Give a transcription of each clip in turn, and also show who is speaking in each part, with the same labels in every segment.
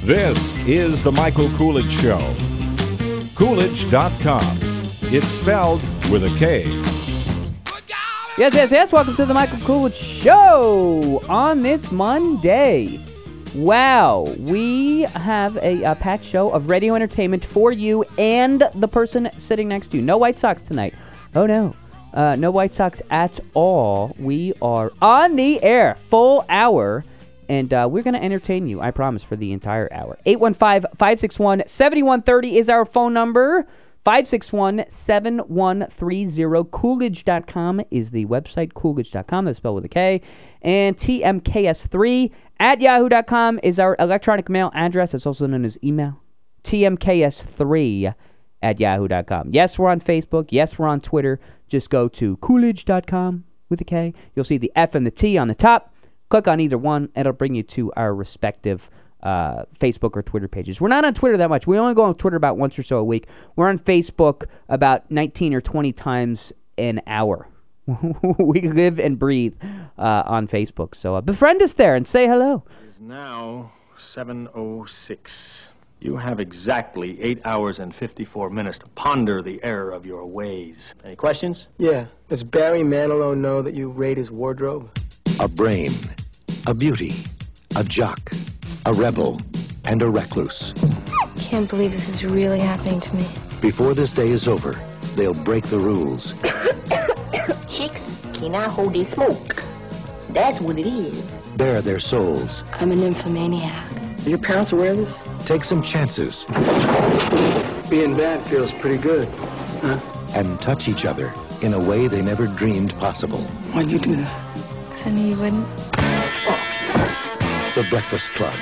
Speaker 1: This is the Michael Coolidge Show. Coolidge.com. It's spelled with a K.
Speaker 2: Yes. Welcome to the Michael Coolidge Show on this Monday. Wow, we have a packed show of radio entertainment for you and the person sitting next to you. No White Sox tonight. Oh, no. No White Sox at all. We are on the air, full hour, and we're going to entertain you, I promise, for the entire hour. 815-561-7130 is our phone number. 561-7130. Coolidge.com is the website. Coolidge.com, that's spelled with a K. And TMKS3 at yahoo.com is our electronic mail address. It's also known as email. TMKS3 at yahoo.com. Yes, we're on Facebook. Yes, we're on Twitter. Just go to Coolidge.com with a K. You'll see the F and the T on the top. Click on either one. It'll bring you to our respective Facebook or Twitter pages. We're not on Twitter that much. We only go on Twitter about once or so a week. We're on Facebook about 19 or 20 times an hour. We live and breathe on Facebook. So befriend us there and say hello.
Speaker 3: It is now 7:06. You have exactly 8 hours and 54 minutes to ponder the error of your ways. Any questions?
Speaker 4: Yeah. Does Barry Manilow know that you raid his wardrobe?
Speaker 5: A brain, a beauty, a jock, a rebel, and a recluse.
Speaker 6: Can't believe this is really happening to me.
Speaker 5: Before this day is over, they'll break the rules.
Speaker 7: Chicks cannot hold their smoke. That's what it is.
Speaker 5: Bare their souls.
Speaker 6: I'm a nymphomaniac.
Speaker 4: Are your parents aware of this?
Speaker 5: Take some chances.
Speaker 4: Being bad feels pretty good, huh?
Speaker 5: And touch each other in a way they never dreamed possible.
Speaker 4: Why'd you do that?
Speaker 6: Because I knew you wouldn't.
Speaker 5: The Breakfast Club.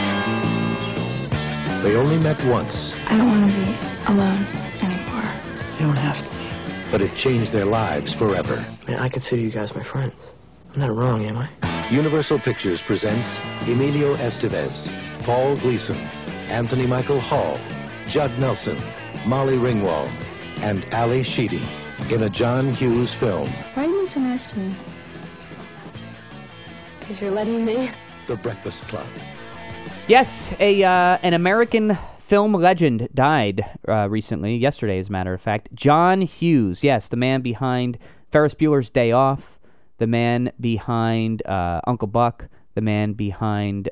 Speaker 5: They only met once,
Speaker 6: I don't want to be alone anymore.
Speaker 4: You don't have to be.
Speaker 5: but it changed their lives forever.
Speaker 4: Man, I consider you guys my friends. I'm not wrong, am I?
Speaker 5: Universal Pictures presents Emilio Estevez, Paul Gleason, Anthony Michael Hall, Judd Nelson, Molly Ringwald, and Ali Sheedy in a John Hughes film.
Speaker 6: Why are you being so nice to me? Because you're letting me.
Speaker 5: The Breakfast Club.
Speaker 2: Yes, an American film legend died recently, yesterday as a matter of fact. John Hughes, yes, the man behind Ferris Bueller's Day Off, the man behind Uncle Buck, the man behind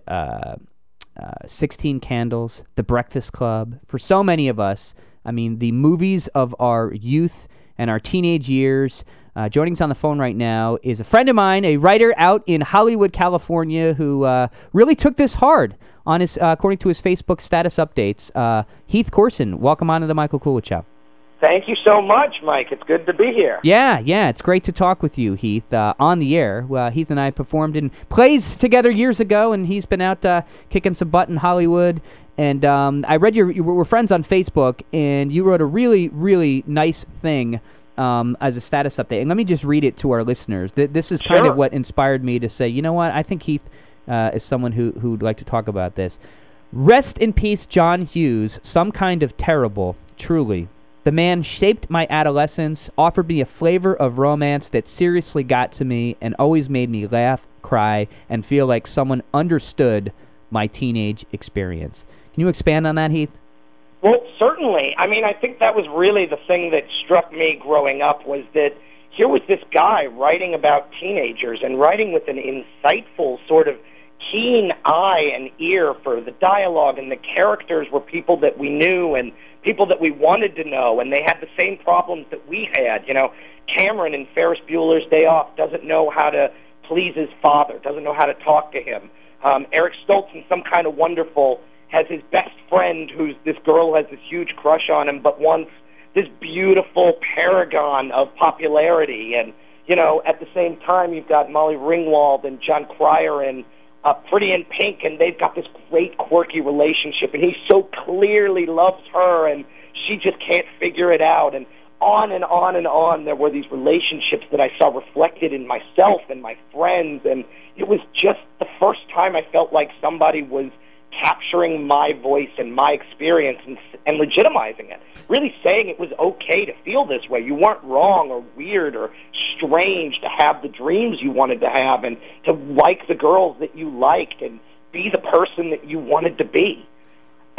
Speaker 2: 16 Candles, The Breakfast Club. For so many of us, I mean, the movies of our youth and our teenage years. Joining us on the phone right now is a friend of mine, a writer out in Hollywood, California, who really took this hard on his, according to his Facebook status updates. Heath Corson, welcome on to the Michael Coolidge Show.
Speaker 8: Thank you so much, Mike. It's good to be here.
Speaker 2: Yeah, it's great to talk with you, Heath, on the air. Heath and I performed in plays together years ago, and he's been out kicking some butt in Hollywood. And I read you were friends on Facebook, and you wrote a really, really nice thing as a status update. And let me just read it to our listeners. This is kind of what inspired me to say, you know what, I think Heath is someone who'd like to talk about this. Rest in peace, John Hughes, some kind of terrible, truly. The man shaped my adolescence, offered me a flavor of romance that seriously got to me and always made me laugh, cry, and feel like someone understood my teenage experience. Can you expand on that, Heath?
Speaker 8: Well, certainly. I mean, I think that was really the thing that struck me growing up, was that here was this guy writing about teenagers and writing with an insightful sort of keen eye and ear for the dialogue, and the characters were people that we knew and people that we wanted to know, and they had the same problems that we had. You know, Cameron in Ferris Bueller's Day Off doesn't know how to please his father, doesn't know how to talk to him. Eric Stoltz in Some Kind of Wonderful has his best friend who's this girl who has this huge crush on him, but wants this beautiful paragon of popularity. And, you know, at the same time, you've got Molly Ringwald and John Cryer and Pretty in Pink, and they've got this great quirky relationship, and he so clearly loves her, and she just can't figure it out, and on and on and on. There were these relationships that I saw reflected in myself and my friends, and it was just the first time I felt like somebody was capturing my voice and my experience and legitimizing it, really saying it was okay to feel this way. You weren't wrong or weird or strange to have the dreams you wanted to have and to like the girls that you liked and be the person that you wanted to be.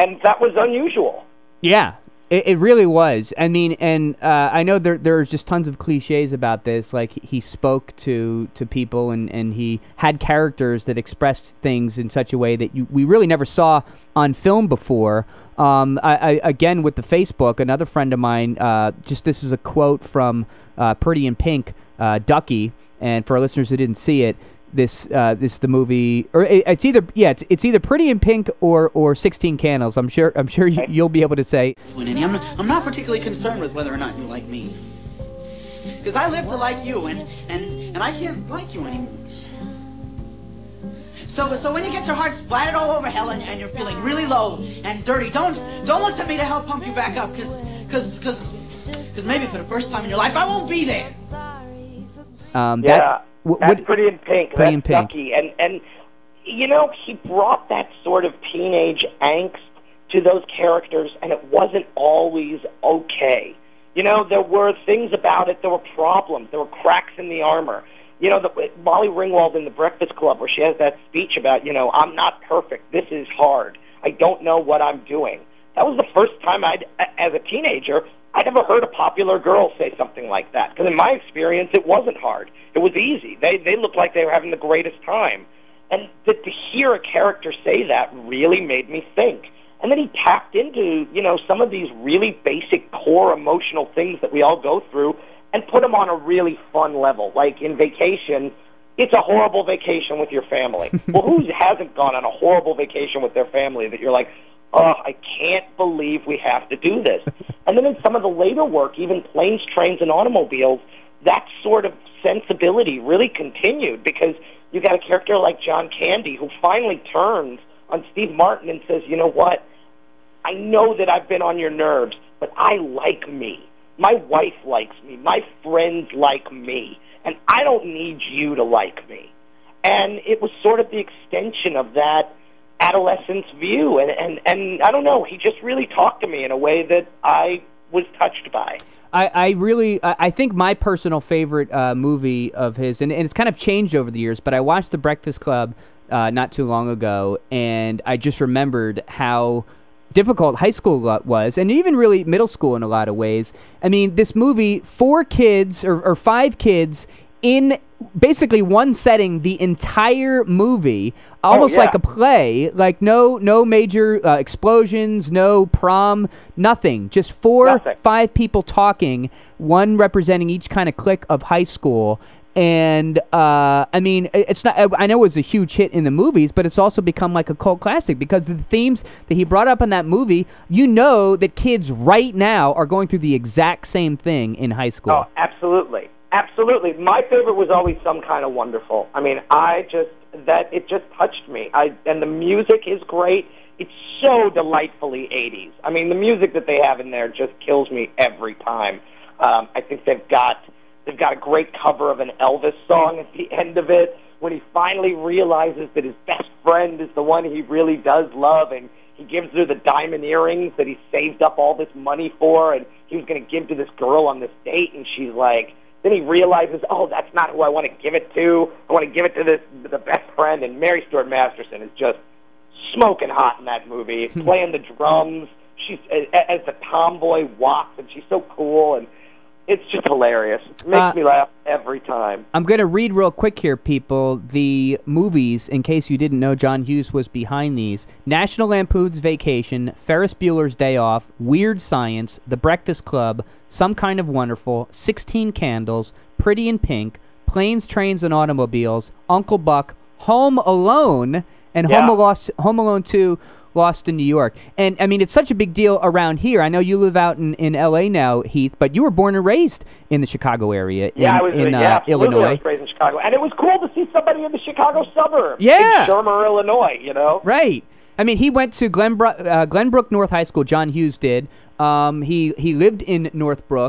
Speaker 8: and that was unusual.
Speaker 2: Yeah. It really was. I mean, and I know there's just tons of cliches about this. Like, he spoke to people, and he had characters that expressed things in such a way that we really never saw on film before. I again, with the Facebook, another friend of mine, this is a quote from Pretty in Pink, Ducky, and for our listeners who didn't see it, this the movie, or it's either Pretty in Pink or 16 Candles. I'm sure you'll be able to say.
Speaker 9: I'm not particularly concerned with whether or not you like me, because I live to like you, and I can't like you anymore. So when you get your heart splattered all over hell and you're feeling really low and dirty, don't look to me to help pump you back up, because maybe for the first time in your life I won't be there.
Speaker 8: That's Pretty in Pink.
Speaker 2: Pretty
Speaker 8: that's
Speaker 2: in Pink.
Speaker 8: Ducky. And you know, he brought that sort of teenage angst to those characters, and it wasn't always okay. You know, there were things about it, there were problems, there were cracks in the armor. You know, Molly Ringwald in The Breakfast Club, where she has that speech about, you know, I'm not perfect, this is hard, I don't know what I'm doing. That was the first time as a teenager, I'd ever heard a popular girl say something like that. Because in my experience, it wasn't hard. It was easy. They looked like they were having the greatest time. And to hear a character say that really made me think. And then he tapped into, you know, some of these really basic core emotional things that we all go through and put them on a really fun level. Like in Vacation, it's a horrible vacation with your family. Well, who hasn't gone on a horrible vacation with their family that you're like, oh, I can't believe we have to do this. And then in some of the later work, even Planes, Trains, and Automobiles, that sort of sensibility really continued, because you got a character like John Candy who finally turns on Steve Martin and says, you know what, I know that I've been on your nerves, but I like me. My wife likes me. My friends like me. And I don't need you to like me. And it was sort of the extension of that adolescence view, and I don't know, he just really talked to me in a way that I was touched by.
Speaker 2: I think my personal favorite movie of his, and it's kind of changed over the years, but I watched The Breakfast Club not too long ago, and I just remembered how difficult high school was, and even really middle school in a lot of ways. I mean, this movie, 4 kids or 5 kids in basically one setting the entire movie, almost like a play, like no major explosions, no prom, nothing, just 5 people talking, one representing each kind of clique of high school. And I mean, it's not, I know it was a huge hit in the movies, but it's also become like a cult classic because the themes that he brought up in that movie, you know that kids right now are going through the exact same thing in high school.
Speaker 8: Oh, absolutely. Absolutely. My favorite was always Some Kind of Wonderful. I mean, it just touched me. And the music is great. It's so delightfully 80s. I mean, the music that they have in there just kills me every time. I think they've got a great cover of an Elvis song at the end of it when he finally realizes that his best friend is the one he really does love, and he gives her the diamond earrings that he saved up all this money for, and he was going to give to this girl on this date, and she's like, then he realizes, oh, that's not who I want to give it to. I want to give it to the best friend. And Mary Stuart Masterson is just smoking hot in that movie, playing the drums. She's as the tomboy walks, and she's so cool, and it's just hilarious. It makes me laugh every time.
Speaker 2: I'm going to read real quick here, people, the movies, in case you didn't know John Hughes was behind these. National Lampoon's Vacation, Ferris Bueller's Day Off, Weird Science, The Breakfast Club, Some Kind of Wonderful, 16 Candles, Pretty in Pink, Planes, Trains, and Automobiles, Uncle Buck, Home Alone, and Home Alone 2, Lost in New York. And, I mean, it's such a big deal around here. I know you live out in L.A. now, Heath, but you were born and raised in the Chicago area in Illinois.
Speaker 8: I was raised in Chicago. And it was cool to see somebody in the Chicago suburbs.
Speaker 2: Yeah.
Speaker 8: In Shermer, Illinois, you know?
Speaker 2: Right. I mean, he went to Glenbrook North High School. John Hughes did. He lived in Northbrook.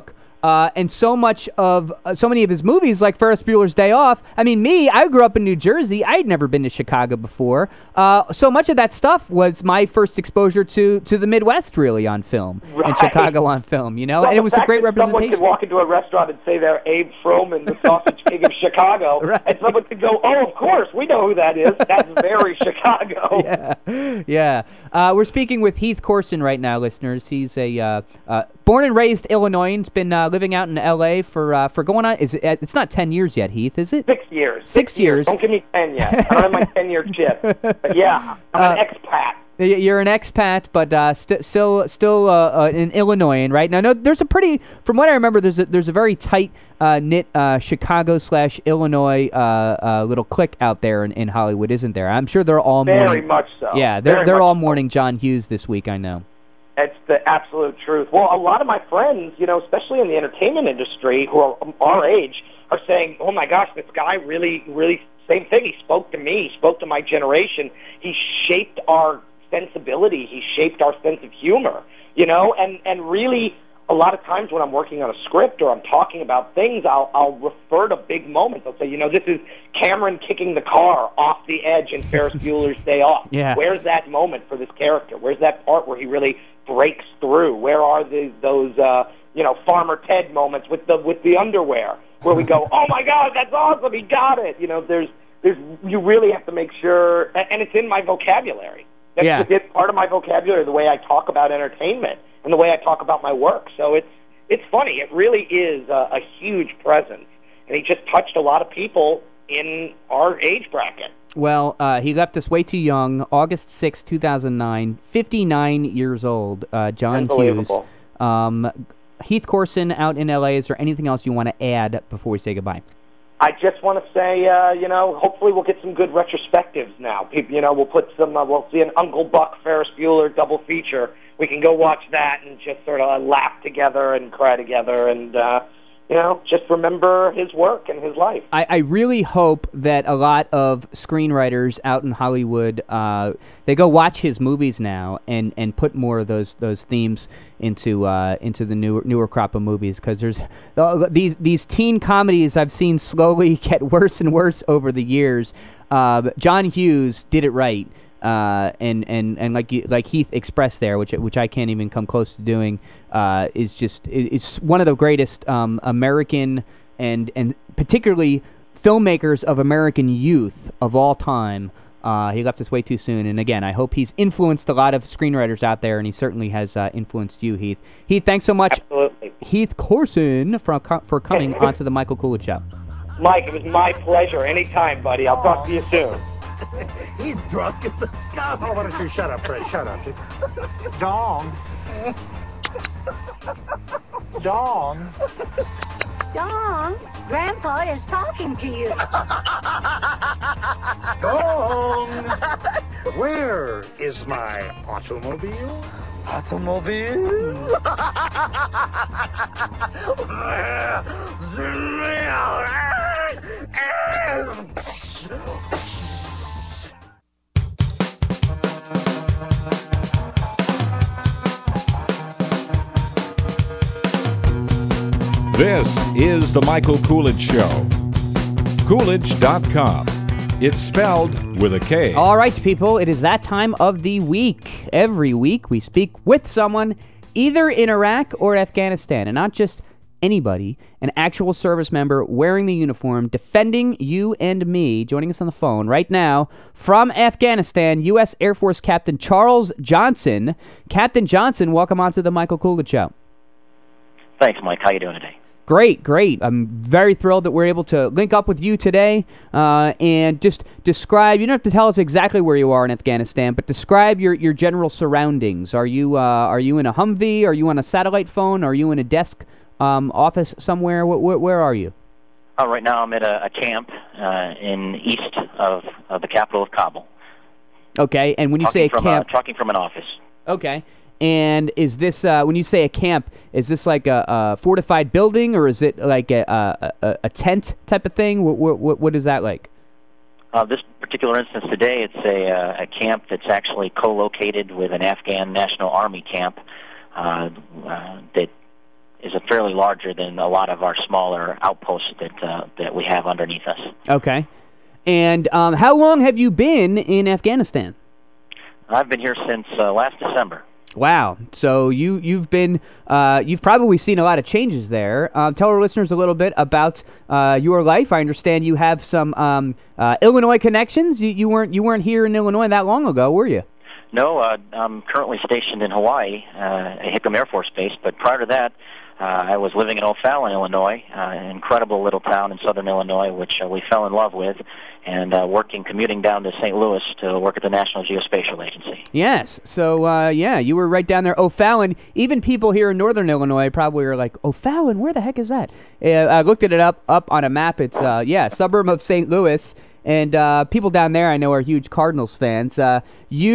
Speaker 2: and so many of his movies, like Ferris Bueller's Day Off. I mean, I grew up in New Jersey. I'd never been to Chicago before. So much of that stuff was my first exposure to the Midwest, really, on film, and Chicago on film. Well, and it was a great representation.
Speaker 8: Someone could walk into a restaurant and say they're Abe Froman, the Sausage King of Chicago, right. And someone could go, "Oh, of course, we know who that is. That's very Chicago."
Speaker 2: Yeah. We're speaking with Heath Corson right now, listeners. He's a born and raised Illinoisan. He's been living out in L.A. for going on. It's not 10 years yet, Heath, is it?
Speaker 8: 6 years.
Speaker 2: 6 years.
Speaker 8: Don't give me 10 yet. I don't have my 10-year chip. But yeah, I'm an expat.
Speaker 2: You're an expat, but still an Illinoisan, right? Now, there's from what I remember, there's a very tight knit Chicago/Illinois little clique out there in Hollywood, isn't there? I'm sure they're all
Speaker 8: very much so.
Speaker 2: Yeah, they're all mourning John Hughes this week. I know.
Speaker 8: It's the absolute truth. Well, a lot of my friends, especially in the entertainment industry, who are our age, are saying, "Oh my gosh, this guy really, really." Same thing. He spoke to me. He spoke to my generation. He shaped our sensibility. He shaped our sense of humor, and really a lot of times when I'm working on a script or I'm talking about things, I'll refer to big moments. I'll say, this is Cameron kicking the car off the edge in Ferris Bueller's Day Off.
Speaker 2: Yeah.
Speaker 8: Where's that moment for this character? Where's that part where he really breaks through? Where are those Farmer Ted moments with the underwear where we go, "Oh my God, that's awesome, he got it." You really have to make sure, and it's in my vocabulary. That's just part of my vocabulary, the way I talk about entertainment and the way I talk about my work. So it's funny. It really is a huge presence, and he just touched a lot of people in our age bracket.
Speaker 2: Well, he left us way too young. August 6, 2009, 59 years old. John Hughes. Heath Corson out in L.A. Is there anything else you want to add before we say goodbye?
Speaker 8: I just want to say, hopefully we'll get some good retrospectives now. We'll put we'll see an Uncle Buck Ferris Bueller double feature. We can go watch that and just sort of laugh together and cry together and, just remember his work and his life.
Speaker 2: I really hope that a lot of screenwriters out in Hollywood, they go watch his movies now and put more of those themes into the newer crop of movies, because there's these teen comedies I've seen slowly get worse and worse over the years. John Hughes did it right. And like Heath expressed there, which I can't even come close to doing, it's one of the greatest American and particularly filmmakers of American youth of all time. He left us way too soon, and again, I hope he's influenced a lot of screenwriters out there, and he certainly has influenced you, Heath. Heath, thanks so much.
Speaker 8: Absolutely.
Speaker 2: Heath Corson for coming onto the Michael Coolidge Show.
Speaker 8: Mike, it was my pleasure. Anytime, buddy. I'll talk to you soon.
Speaker 10: He's drunk as a skunk. Oh, why don't you shut up, Fred? Shut up. Dong. Dong.
Speaker 11: Dong, Grandpa is talking to you.
Speaker 10: Dong. Where is my automobile? Automobile?
Speaker 1: This is The Michael Coolidge Show. Coolidge.com. It's spelled with a K.
Speaker 2: All right, people, it is that time of the week. Every week we speak with someone either in Iraq or Afghanistan, and not just anybody, an actual service member wearing the uniform, defending you and me. Joining us on the phone right now from Afghanistan, U.S. Air Force Captain Charles Johnson. Captain Johnson, welcome onto the Michael Coolidge Show.
Speaker 12: Thanks, Mike. How you doing today?
Speaker 2: Great. I'm very thrilled that we're able to link up with you today and just describe, you don't have to tell us exactly where you are in Afghanistan, but describe your general surroundings. Are you in a Humvee? Are you on a satellite phone? Are you in a desk office somewhere? Where are you?
Speaker 12: Right now I'm at a camp in east of the capital of Kabul.
Speaker 2: Okay, and when you say a camp...
Speaker 12: Talking from an office.
Speaker 2: Okay. And is this, when you say a camp, is this like a fortified building, or is it like a tent type of thing? What is that like?
Speaker 12: This particular instance today, it's a camp that's actually co-located with an Afghan National Army camp that is a fairly larger than a lot of our smaller outposts that we have underneath us.
Speaker 2: Okay. And how long have you been in Afghanistan?
Speaker 12: I've been here since last December.
Speaker 2: Wow. So you've probably seen a lot of changes there. Tell our listeners a little bit about your life. I understand you have some Illinois connections. You weren't here in Illinois that long ago, were you?
Speaker 12: No, I'm currently stationed in Hawaii, at Hickam Air Force Base. But prior to that, I was living in O'Fallon, Illinois, an incredible little town in southern Illinois, which we fell in love with, and commuting down to St. Louis to work at the National Geospatial Agency.
Speaker 2: Yes. So, you were right down there. O'Fallon, even people here in northern Illinois probably are like, O'Fallon, where the heck is that? I looked it up on a map. It's, suburb of St. Louis. And people down there I know are huge Cardinals fans. I'm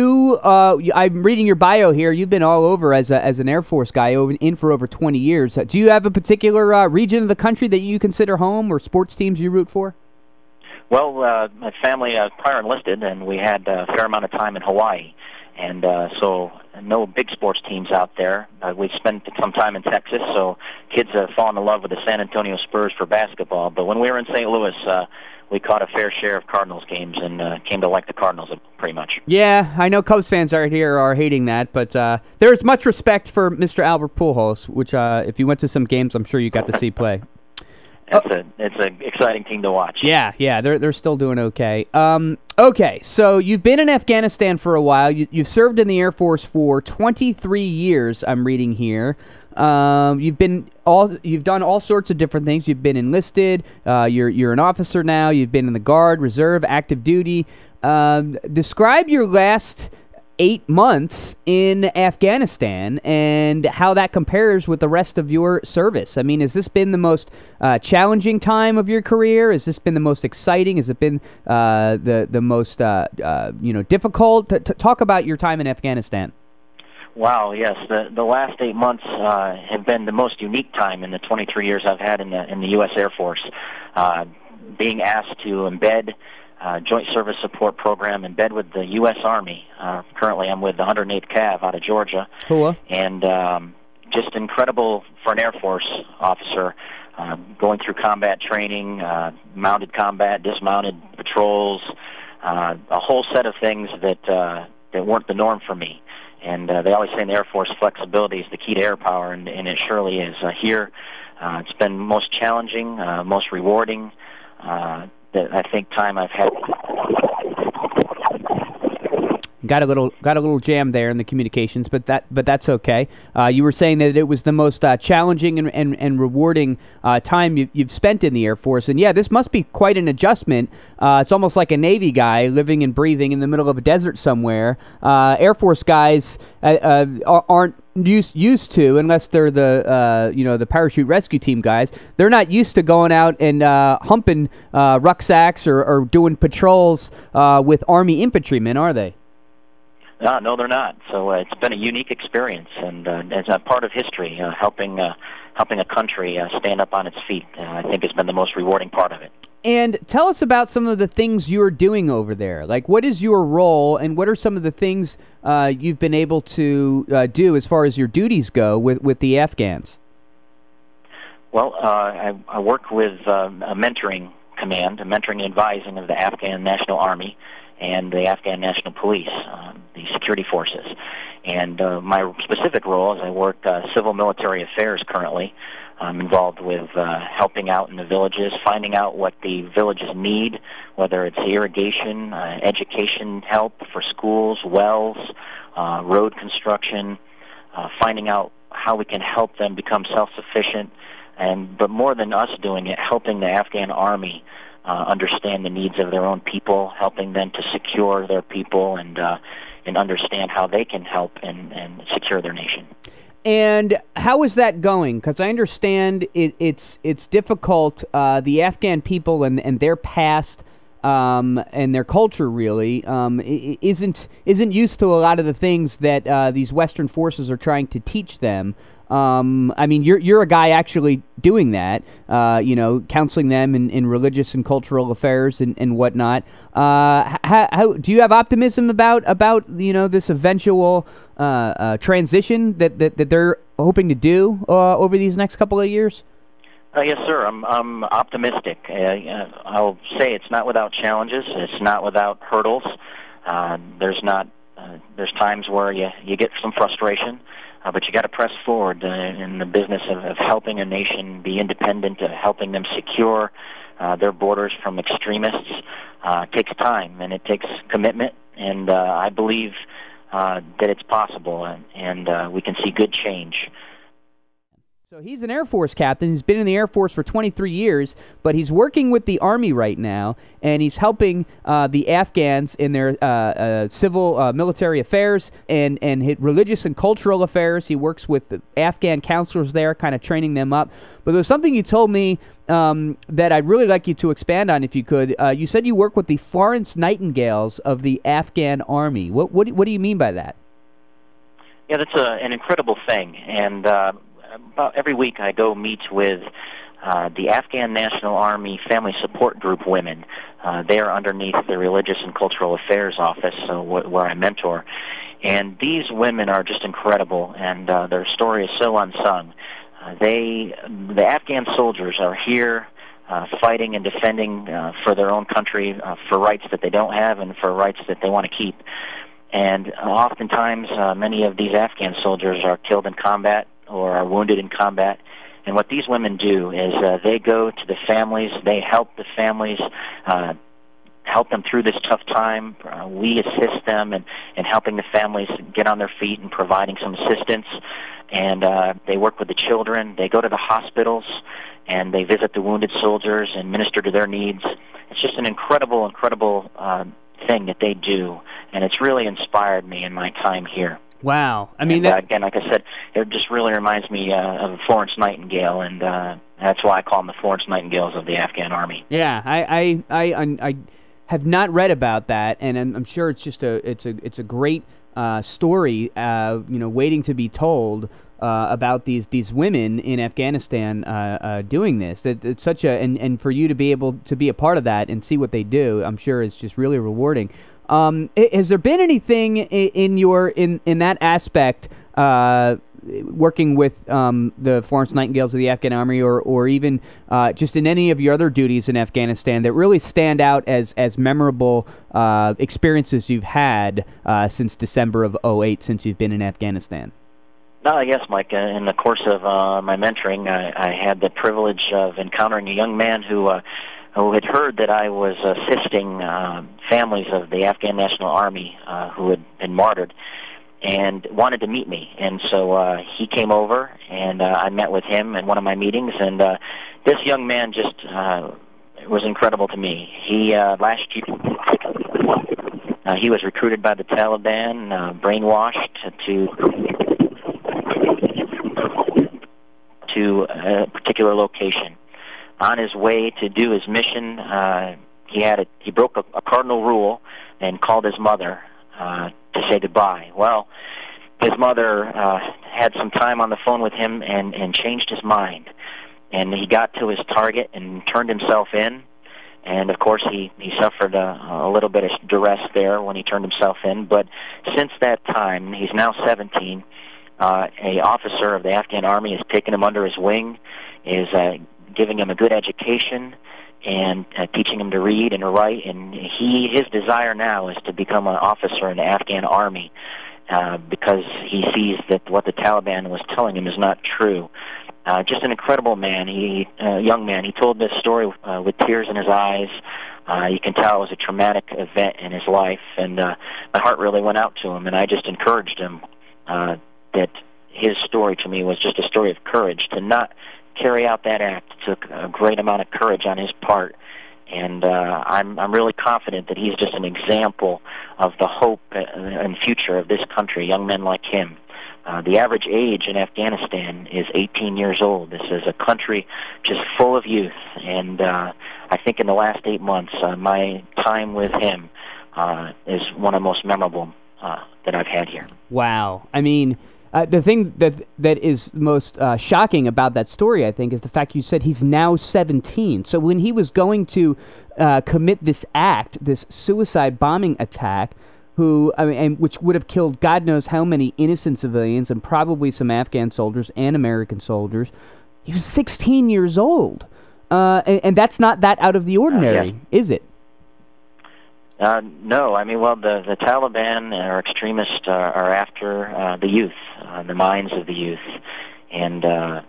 Speaker 2: reading your bio here. You've been all over as an Air Force guy, in for over 20 years. Do you have a particular region of the country that you consider home, or sports teams you root for?
Speaker 12: Well, my family prior enlisted, and we had a fair amount of time in Hawaii. And so no big sports teams out there. We spent some time in Texas, so kids have fallen in love with the San Antonio Spurs for basketball. But when we were in St. Louis, we caught a fair share of Cardinals games and came to like the Cardinals pretty much. Yeah, I know Cubs fans are hating that, but there's much respect for Mr. Albert Pujols, which if you went to some games, I'm sure you got to see play. It's an exciting team to watch. Yeah, they're still doing okay. Okay, so you've been in Afghanistan for a while. You've served in the Air Force for 23 years, I'm reading here. You've done all sorts of different things. You've been enlisted. You're an officer now. You've been in the Guard, Reserve, active duty. Describe your last 8 months in Afghanistan and how that compares with the rest of your service. I mean, has this been the most challenging time of your career? Has this been the most exciting? Has it been the most difficult? Talk about your time in Afghanistan. Wow, yes. The last 8 months have been the most unique time in the 23 years I've had in the U.S. Air Force. Being asked to embed Joint Service Support Program, embed with the U.S. Army. Currently I'm with the 108th Cav out of Georgia. Cool. And just incredible for an Air Force officer, going through combat training, mounted combat, dismounted patrols, a whole set of things that weren't the norm for me. And they always say in the Air Force, flexibility is the key to air power, and it surely is. Here, it's been most challenging, most rewarding. I think time I've had. Got a little jam there in the communications, but that's okay. You were saying that it was the most challenging and rewarding time you've spent in the Air Force, and yeah, this must be quite an adjustment. It's almost like a Navy guy living and breathing in the middle of a desert somewhere. Air Force guys aren't used to, unless they're the parachute rescue team guys. They're not used to going out and humping rucksacks or doing patrols with Army infantrymen, are they? No, they're not. So it's been a unique experience, and it's a part of history. Helping a country stand up on its feet, I think, has been the most rewarding part of it. And tell us about some of the things you're doing over there. Like, what is your role, and what are some of the things you've been able to do as far as your duties go with the Afghans? Well, I work with a mentoring command, a mentoring and advising of the Afghan National Army and the Afghan National Police, the security forces. And my specific role is I work civil military affairs currently. I'm involved with helping out in the villages, finding out what the villages need, whether it's irrigation, education help for schools, wells, road construction, finding out how we can help them become self-sufficient, but more than us doing it, helping the Afghan Army understand the needs of their own people, helping them to secure their people and understand how they can help and secure their nation. And how is that going? Because I understand it's difficult. The Afghan people and their past and their culture really isn't used to a lot of the things that these Western forces are trying to teach them.
Speaker 2: I mean, you're a guy actually doing that, counseling them in religious and cultural affairs and whatnot. How do you have optimism about this eventual transition that they're hoping to do over these next couple of years?
Speaker 12: Yes, sir. I'm optimistic. I'll say it's not without challenges. It's not without hurdles. There's times where you get some frustration, but you got to press forward in the business of helping a nation be independent, helping them secure their borders from extremists. It takes time and it takes commitment, and I believe that it's possible, and we can see good change.
Speaker 2: So he's an Air Force captain. He's been in the Air Force for 23 years, but he's working with the Army right now, and he's helping the Afghans in their civil military affairs and religious and cultural affairs. He works with the Afghan counselors there, kind of training them up. But there's something you told me that I'd really like you to expand on, if you could. You said you work with the Florence Nightingales of the Afghan Army. What do you mean by that?
Speaker 12: Yeah, that's an incredible thing, and about every week I go meet with the Afghan National Army Family Support Group women. They are underneath the Religious and Cultural Affairs Office, where I mentor. And these women are just incredible, and their story is so unsung. The Afghan soldiers are here fighting and defending for their own country, for rights that they don't have and for rights that they want to keep. And oftentimes, many of these Afghan soldiers are killed in combat or are wounded in combat. And what these women do is they go to the families, they help the families, help them through this tough time. We assist them in helping the families get on their feet and providing some assistance. And they work with the children. They go to the hospitals, and they visit the wounded soldiers and minister to their needs. It's just an incredible thing that they do, and it's really inspired me in my time here.
Speaker 2: Wow. I mean,
Speaker 12: again, like I said, it just really reminds me of Florence Nightingale, and that's why I call them the Florence Nightingales of the Afghan Army.
Speaker 2: Yeah, I have not read about that, and I'm sure it's just it's a great story, waiting to be told about these women in Afghanistan doing this. It's such and for you to be able to be a part of that and see what they do, I'm sure is just really rewarding. Has there been anything in that aspect, working with the Florence Nightingales of the Afghan Army, or even just in any of your other duties in Afghanistan, that really stand out as memorable experiences you've had since December of 2008, since you've been in Afghanistan?
Speaker 12: Yes, Mike. In the course of my mentoring, I had the privilege of encountering a young man who had heard that I was assisting families of the Afghan National Army who had been martyred, and wanted to meet me. And so he came over, and I met with him in one of my meetings, and this young man just was incredible to me. He last year he was recruited by the Taliban, brainwashed to a particular location. On his way to do his mission, he broke a cardinal rule and called his mother to say goodbye. Well, his mother had some time on the phone with him and changed his mind. And he got to his target and turned himself in. And, of course, he suffered a little bit of duress there when he turned himself in. But since that time, he's now 17, a officer of the Afghan Army has taken him under his wing, is giving him a good education and teaching him to read and to write. And his desire now is to become an officer in the Afghan Army because he sees that what the Taliban was telling him is not true. Just an incredible man, young man. He told this story with tears in his eyes. You can tell it was a traumatic event in his life, and my heart really went out to him, and I just encouraged him that his story to me was just a story of courage. To not carry out that act took a great amount of courage on his part, and I'm really confident that he's just an example of the hope and future of this country, young men like him. The average age in Afghanistan is 18 years old. This is a country just full of youth, and I think in the last 8 months, my time with him is one of the most memorable that I've had here.
Speaker 2: Wow. I mean, The thing that is most shocking about that story, I think, is the fact you said he's now 17. So when he was going to commit this act, this suicide bombing attack, which would have killed God knows how many innocent civilians and probably some Afghan soldiers and American soldiers, he was 16 years old. And that's not that out of the ordinary, is it?
Speaker 12: No, I mean, well, the Taliban or extremists are after the youth, the minds of the youth, and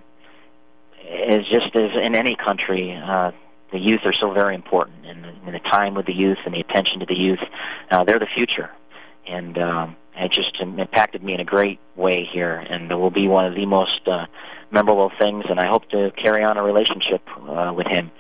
Speaker 12: it's just as in any country, the youth are so very important, and the time with the youth and the attention to the youth, they're the future, and it just impacted me in a great way here, and it will be one of the most memorable things, and I hope to carry on a relationship with him.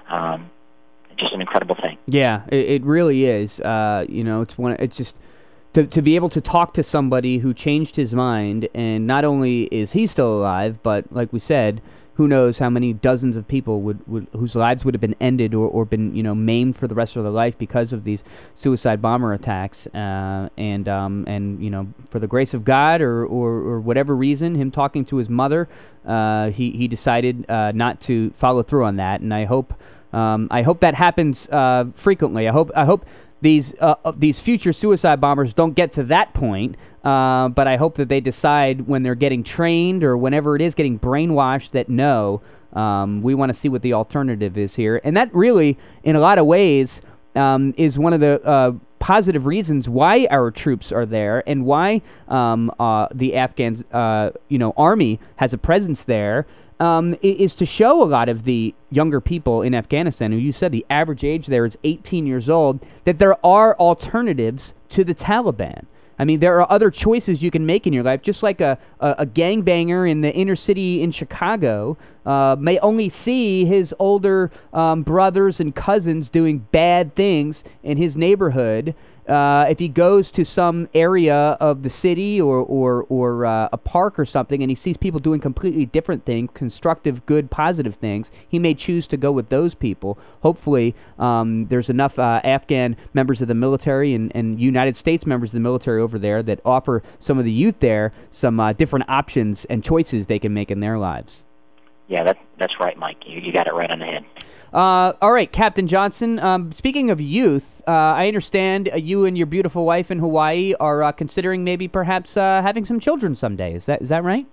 Speaker 12: Just an incredible thing.
Speaker 2: Yeah, it really is. It's just to be able to talk to somebody who changed his mind, and not only is he still alive, but like we said, who knows how many dozens of people would whose lives would have been ended or been maimed for the rest of their life because of these suicide bomber attacks. And for the grace of God or whatever reason, him talking to his mother, he decided not to follow through on that, and I hope that happens frequently. I hope these future suicide bombers don't get to that point. But I hope that they decide when they're getting trained or whenever it is getting brainwashed that no, we want to see what the alternative is here. And that really, in a lot of ways, is one of the positive reasons why our troops are there and why the Afghan army has a presence there. Is to show a lot of the younger people in Afghanistan, who you said the average age there is 18 years old, that there are alternatives to the Taliban. I mean, there are other choices you can make in your life, just like a gangbanger in the inner city in Chicago may only see his older brothers and cousins doing bad things in his neighborhood. If he goes to some area of the city or a park or something and he sees people doing completely different things, constructive, good, positive things, he may choose to go with those people. Hopefully, there's enough Afghan members of the military and United States members of the military over there that offer some of the youth there some different options and choices they can make in their lives.
Speaker 12: Yeah, that's right, Mike. You got it right on the head.
Speaker 2: All right, Captain Johnson, speaking of youth, I understand you and your beautiful wife in Hawaii are considering maybe perhaps having some children someday. Is that right?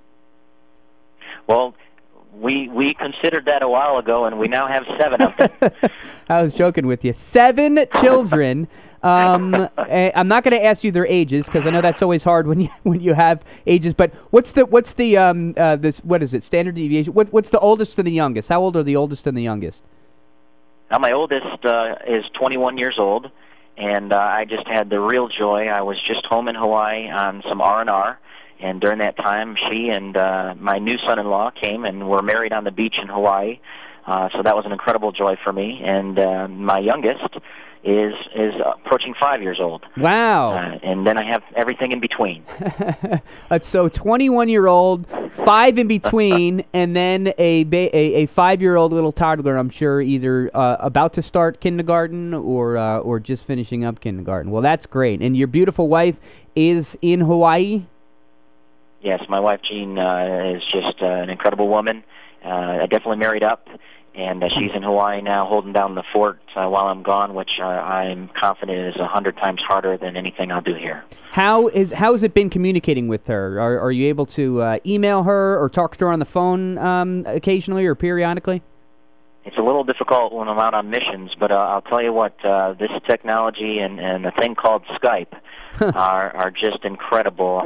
Speaker 12: Well, we considered that a while ago, and we now have 7 of them.
Speaker 2: I was joking with you. 7 children. I'm not going to ask you their ages because I know that's always hard when you have ages. But what's the what is it, standard deviation? What's the oldest and the youngest? How old are the oldest and the youngest?
Speaker 12: Now, my oldest is 21 years old, and I just had the real joy. I was just home in Hawaii on some R&R, and during that time, she and my new son-in-law came and were married on the beach in Hawaii. So that was an incredible joy for me. And my youngest is approaching 5 years old.
Speaker 2: Wow.
Speaker 12: And then I have everything in between.
Speaker 2: So 21-year-old, 5 in between, and then a 5-year-old little toddler, I'm sure, either about to start kindergarten or just finishing up kindergarten. Well, that's great. And your beautiful wife is in Hawaii?
Speaker 12: Yes, my wife, Jean, is just an incredible woman. I definitely married up. And she's in Hawaii now holding down the fort while I'm gone, which I'm confident is 100 times harder than anything I'll do here.
Speaker 2: How has it been communicating with her? Are you able to email her or talk to her on the phone occasionally or periodically?
Speaker 12: It's a little difficult when I'm out on missions, but I'll tell you what, this technology and the thing called Skype are just incredible.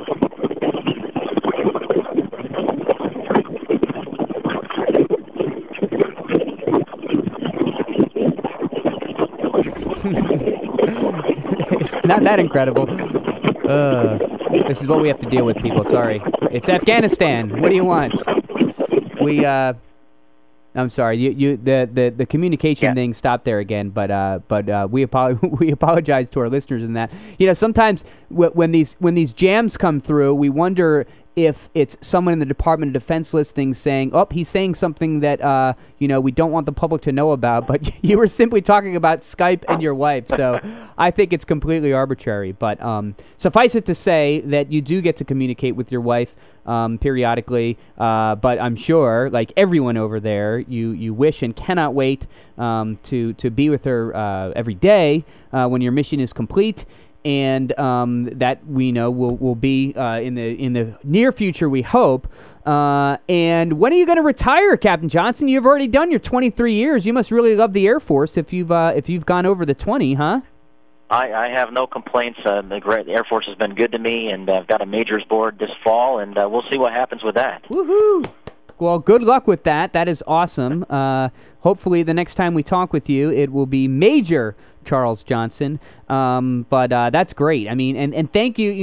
Speaker 2: Not that incredible. This is what we have to deal with, people. Sorry. It's Afghanistan. What do you want? I'm sorry. The communication thing stopped there again, but we apologize to our listeners in that. Sometimes when these jams come through, we wonder if it's someone in the Department of Defense listening saying, oh, he's saying something that, we don't want the public to know about, but you were simply talking about Skype and your wife. So I think it's completely arbitrary. But suffice it to say that you do get to communicate with your wife periodically. But I'm sure, like everyone over there, you wish and cannot wait to be with her every day when your mission is complete. And that we know will be in the near future, we hope. And when are you going to retire, Captain Johnson? You've already done your 23 years. You must really love the Air Force if you've gone over the 20, huh?
Speaker 12: I have no complaints. The Air Force has been good to me, and I've got a majors board this fall, and we'll see what happens with that.
Speaker 2: Woohoo! Well, good luck with that. That is awesome. Hopefully, the next time we talk with you, it will be Major Charles Johnson. But that's great. I mean, and thank you.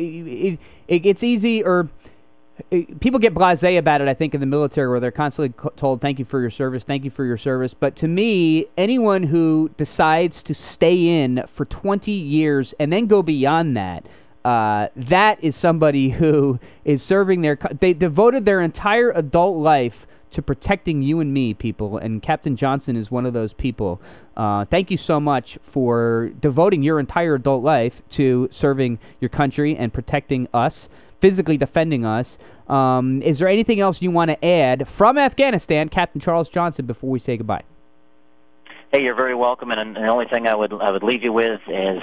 Speaker 2: It's easy, or people get blasé about it, I think, in the military, where they're constantly told, thank you for your service, thank you for your service. But to me, anyone who decides to stay in for 20 years and then go beyond that, that is somebody who is serving they devoted their entire adult life to protecting you and me, people, and Captain Johnson is one of those people. Thank you so much for devoting your entire adult life to serving your country and protecting us, physically defending us. Is there anything else you want to add from Afghanistan, Captain Charles Johnson, before we say goodbye?
Speaker 12: Hey, you're very welcome, and the only thing I would leave you with is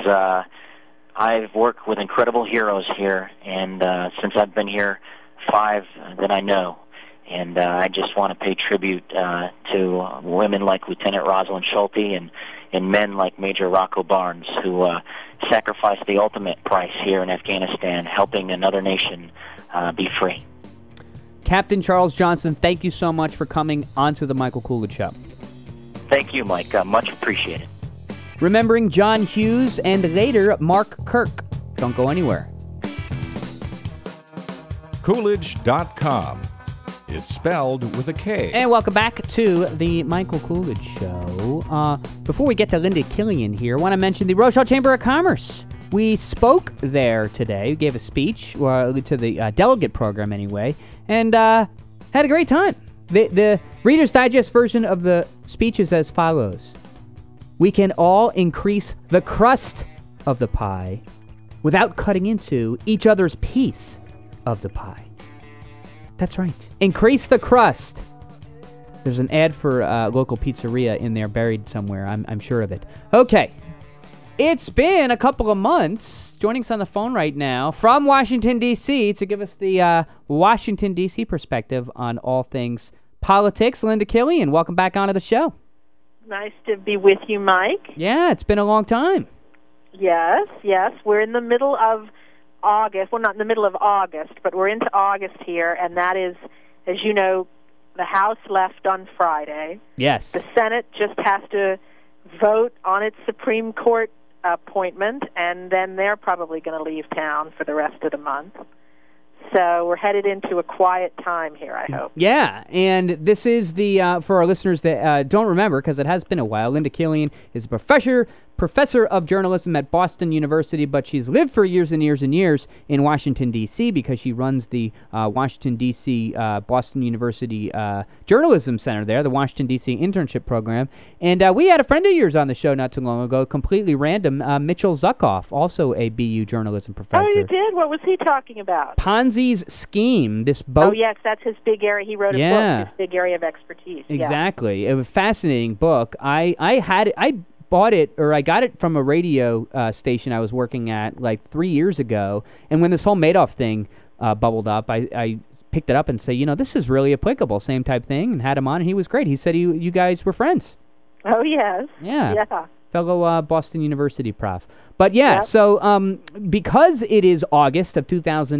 Speaker 12: I've worked with incredible heroes here, and since I've been here, 5 that I know. And I just want to pay tribute to women like Lieutenant Rosalind Schulte and men like Major Rocco Barnes, who sacrificed the ultimate price here in Afghanistan, helping another nation be free.
Speaker 2: Captain Charles Johnson, thank you so much for coming onto the Michael Coolidge Show.
Speaker 12: Thank you, Mike. Much appreciated.
Speaker 2: Remembering John Hughes and later Mark Kirk. Don't go anywhere.
Speaker 1: Coolidge.com. It's spelled with a K.
Speaker 2: And welcome back to the Michael Coolidge Show. Before we get to Linda Killian here, I want to mention the Rochelle Chamber of Commerce. We spoke there today. We gave a speech to the delegate program anyway, and had a great time. The Reader's Digest version of the speech is as follows. We can all increase the crust of the pie without cutting into each other's piece of the pie. That's right. Increase the crust. There's an ad for a local pizzeria in there buried somewhere. I'm sure of it. Okay. It's been a couple of months. Joining us on the phone right now from Washington, D.C. to give us the Washington, D.C. perspective on all things politics, Linda Killian. Welcome back onto the show.
Speaker 13: Nice to be with you, Mike.
Speaker 2: Yeah, it's been a long time.
Speaker 13: Yes. We're in the middle of August. Well, not in the middle of August, but we're into August here, and that is, as you know, the House left on Friday.
Speaker 2: Yes.
Speaker 13: The Senate just has to vote on its Supreme Court appointment, and then they're probably going to leave town for the rest of the month. So we're headed into a quiet time here, I hope.
Speaker 2: Yeah, and this is the, for our listeners that don't remember, because it has been a while, Linda Killian is a professor of journalism at Boston University, but she's lived for years and years and years in Washington, D.C., because she runs the Washington, D.C. Boston University Journalism Center there, the Washington, D.C. internship program. And we had a friend of yours on the show not too long ago, completely random, Mitchell Zuckoff, also a BU journalism professor.
Speaker 13: Oh, you did? What was he talking about?
Speaker 2: Ponzi's scheme, this boat.
Speaker 13: Oh, yes, that's his big area. He wrote a book, his big area of expertise.
Speaker 2: Exactly. It was a fascinating book. I bought it, or I got it from a radio station I was working at like 3 years ago, and when this whole Madoff thing bubbled up, I picked it up and said, this is really applicable, same type thing, and had him on, and he was great. He said you guys were friends.
Speaker 13: Oh, yes.
Speaker 2: Yeah. Fellow Boston University prof. But so because it is August of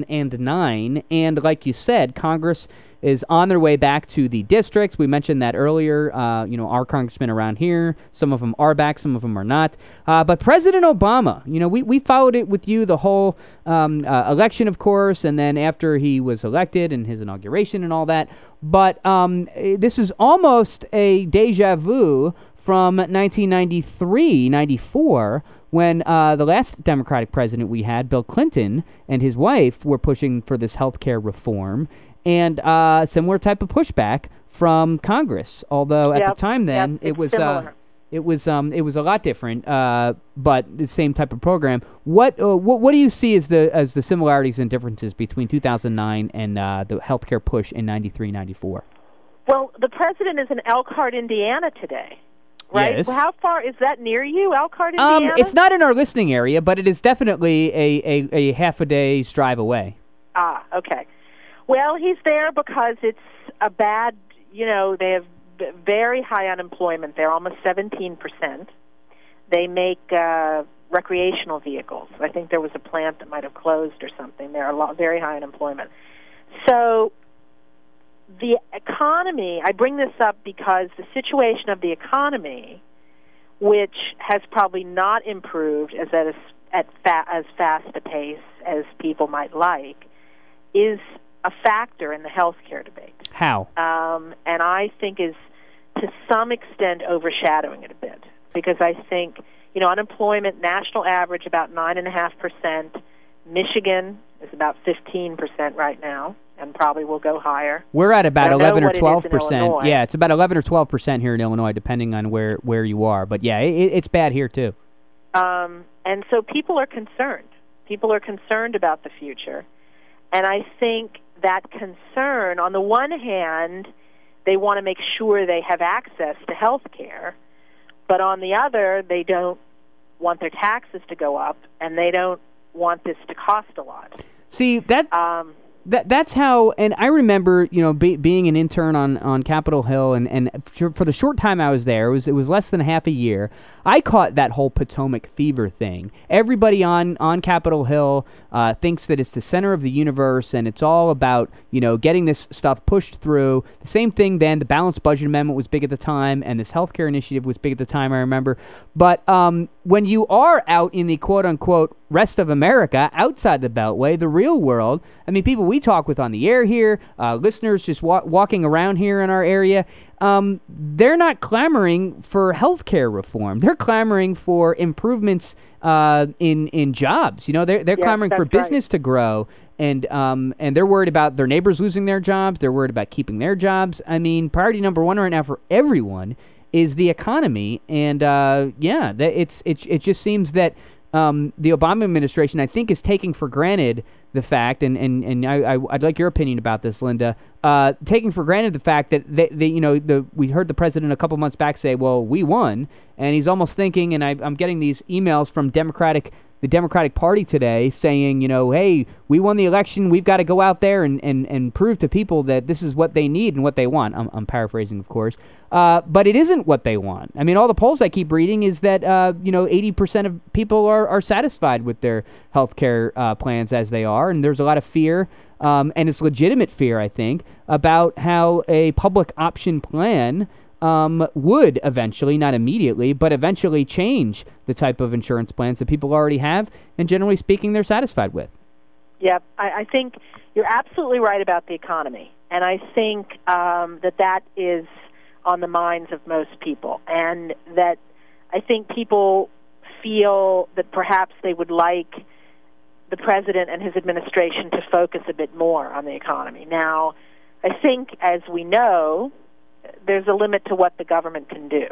Speaker 2: 2009, and like you said, Congress is on their way back to the districts. We mentioned that earlier. Our congressmen around here, some of them are back, some of them are not. But President Obama, we followed it with you the whole election, of course, and then after he was elected and his inauguration and all that. But this is almost a deja vu from 1993-94, when the last Democratic president we had, Bill Clinton, and his wife were pushing for this health care reform, and similar type of pushback from Congress. Although at the time then it was it was a lot different, but the same type of program. What do you see as the similarities and differences between 2009 and the healthcare push in 93, 94?
Speaker 13: Well, the president is in Elkhart, Indiana today, right?
Speaker 2: Yes.
Speaker 13: How far is that near you, Elkhart, Indiana?
Speaker 2: It's not in our listening area, but it is definitely a half a day's drive away.
Speaker 13: Ah, okay. Well, he's there because it's a bad, they have very high unemployment there, almost 17%. They make recreational vehicles. I think there was a plant that might have closed or something. There are very high unemployment. So the economy, I bring this up because the situation of the economy, which has probably not improved as fast a pace as people might like, is a factor in the health care debate.
Speaker 2: How?
Speaker 13: And I think is to some extent overshadowing it a bit, because I think, unemployment, national average about 9.5%. Michigan is about 15% right now, and probably will go higher.
Speaker 2: We're at about 11 or 12%.
Speaker 13: It
Speaker 2: Yeah, it's about 11 or 12% here in Illinois, depending on where you are. But yeah, it's bad here too.
Speaker 13: And so people are concerned. People are concerned about the future, and I think that concern, on the one hand, they want to make sure they have access to health care, but on the other, they don't want their taxes to go up, and they don't want this to cost a lot.
Speaker 2: See, that's how, and I remember, being an intern on Capitol Hill, and for the short time I was there, it was less than half a year, I caught that whole Potomac fever thing. Everybody on Capitol Hill thinks that it's the center of the universe, and it's all about, getting this stuff pushed through. The same thing then, the Balanced Budget Amendment was big at the time, and this healthcare initiative was big at the time, I remember. But when you are out in the quote-unquote rest of America, outside the Beltway, the real world, I mean, people we talk with on the air here, listeners just walking around here in our area, they're not clamoring for healthcare reform. They're clamoring for improvements in jobs. They're clamoring for business to grow, and they're worried about their neighbors losing their jobs. They're worried about keeping their jobs. I mean, priority number one right now for everyone is the economy, and it just seems that the Obama administration, I think, is taking for granted the fact, and I'd like your opinion about this, Linda, taking for granted the fact that we heard the president a couple months back say, well, we won, and he's almost thinking, and I'm getting these emails from the Democratic Party today saying, hey, we won the election, we've got to go out there and prove to people that this is what they need and what they want. I'm paraphrasing, of course. But it isn't what they want. I mean, all the polls I keep reading is that, 80% of people are satisfied with their health care plans as they are, and there's a lot of fear, and it's legitimate fear, I think, about how a public option plan would eventually, not immediately, but eventually change the type of insurance plans that people already have, and generally speaking, they're satisfied with.
Speaker 13: Yep, I think you're absolutely right about the economy, and I think that is on the minds of most people, and that I think people feel that perhaps they would like the president and his administration to focus a bit more on the economy. Now, I think, as we know, there's a limit to what the government can do.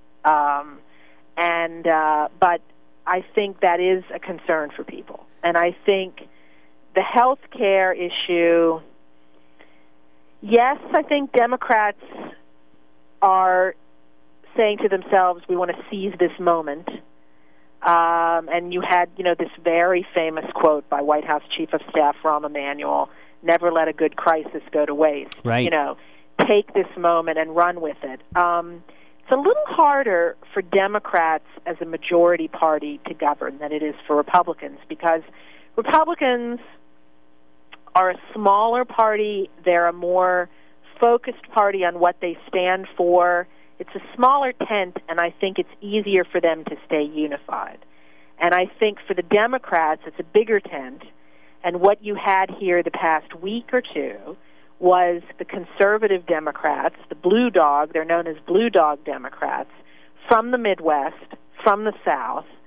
Speaker 13: But I think that is a concern for people. And I think the health care issue, yes, I think Democrats are saying to themselves, we want to seize this moment. And you had, this very famous quote by White House Chief of Staff Rahm Emanuel, never let a good crisis go to waste.
Speaker 2: Right.
Speaker 13: Take this moment and run with it. It's a little harder for Democrats as a majority party to govern than it is for Republicans, because Republicans are a smaller party. They're a more focused party on what they stand for. It's a smaller tent, and I think it's easier for them to stay unified. And I think for the Democrats, it's a bigger tent, and what you had here the past week or two was the conservative Democrats, the blue dog, they're known as blue dog Democrats, from the Midwest, from the South,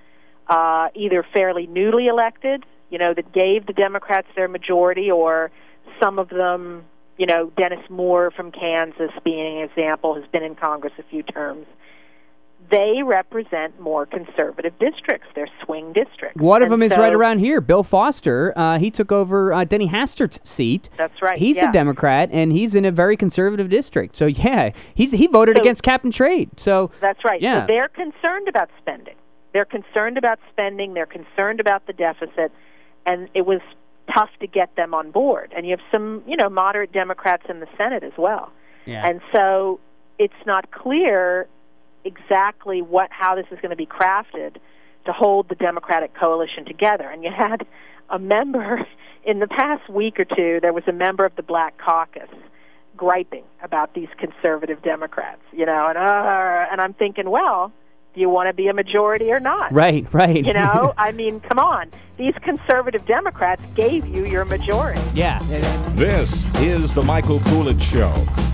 Speaker 13: either fairly newly elected, that gave the Democrats their majority, or some of them, Dennis Moore from Kansas being an example, has been in Congress a few terms. They represent more conservative districts. They're swing districts.
Speaker 2: One of them is right around here. Bill Foster. He took over Denny Hastert's seat.
Speaker 13: That's right.
Speaker 2: He's a Democrat, and he's in a very conservative district. So, yeah, he voted against cap and trade. So
Speaker 13: that's right.
Speaker 2: Yeah.
Speaker 13: So they're concerned about spending. They're concerned about spending. They're concerned about the deficit. And it was tough to get them on board. And you have some, moderate Democrats in the Senate as well.
Speaker 2: Yeah.
Speaker 13: And so it's not clear exactly how this is going to be crafted to hold the Democratic coalition together. And you had a member in the past week or two, there was a member of the Black Caucus griping about these conservative Democrats, and I'm thinking, well, do you want to be a majority or not?
Speaker 2: Right.
Speaker 13: I mean, come on. These conservative Democrats gave you your majority.
Speaker 2: Yeah.
Speaker 1: This is The Michael Coolidge Show.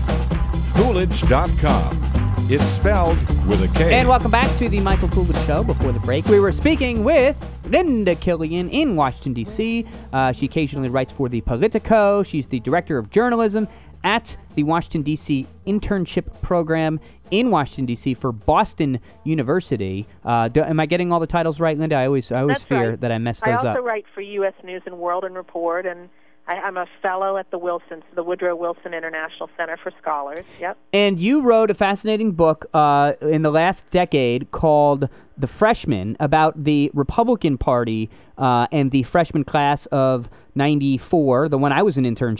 Speaker 1: Coolidge.com. It's spelled with a K.
Speaker 2: And welcome back to The Michael Coolidge Show. Before the break, we were speaking with Linda Killian in Washington, D.C. She occasionally writes for the Politico. She's the director of journalism at the Washington, D.C. internship program in Washington, D.C. for Boston University. Am I getting all the titles right, Linda? I always fear that I mess those up.
Speaker 13: I also write for U.S. News and World and Report, and I'm a fellow at the Woodrow Wilson International Center for Scholars. Yep.
Speaker 2: And you wrote a fascinating book in the last decade called The Freshman, about the Republican Party and the freshman class of '94, the one I was an intern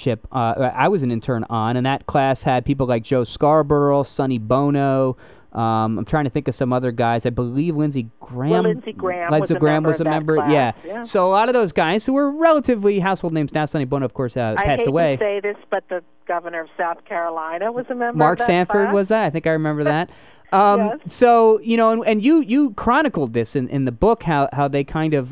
Speaker 2: on, and that class had people like Joe Scarborough, Sonny Bono. I'm trying to think of some other guys. I believe Lindsey Graham.
Speaker 13: Well, Lindsey Graham was a member.
Speaker 2: Yeah. So a lot of those guys who were relatively household names now. Sonny Bono, of course, passed away.
Speaker 13: I hate to say this, but the governor of South Carolina was a member.
Speaker 2: Mark
Speaker 13: of that
Speaker 2: Sanford
Speaker 13: class.
Speaker 2: was that? I think I remember that.
Speaker 13: Yes.
Speaker 2: So and you chronicled this in the book, how they kind of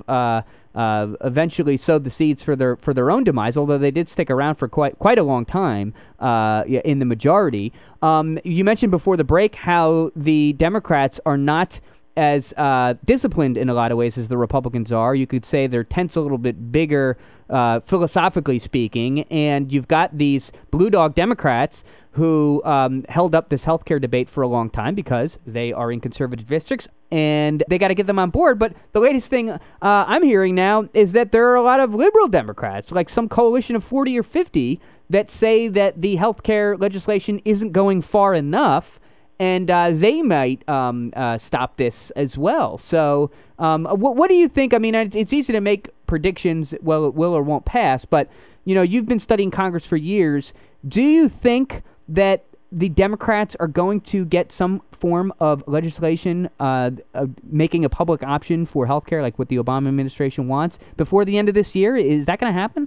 Speaker 2: eventually sowed the seeds for their own demise, although they did stick around for quite a long time in the majority. You mentioned before the break how the Democrats are not as disciplined in a lot of ways as the Republicans are. You could say their tent's a little bit bigger, philosophically speaking, and you've got these blue dog Democrats who held up this healthcare debate for a long time because they are in conservative districts, and they got to get them on board. But the latest thing I'm hearing now is that there are a lot of liberal Democrats, like some coalition of 40 or 50, that say that the healthcare legislation isn't going far enough, and they might stop this as well. So what do you think? I mean, it's easy to make predictions, well, it will or won't pass, but you've been studying Congress for years. Do you think that the Democrats are going to get some form of legislation making a public option for healthcare, like what the Obama administration wants, before the end of this year? Is that going to happen?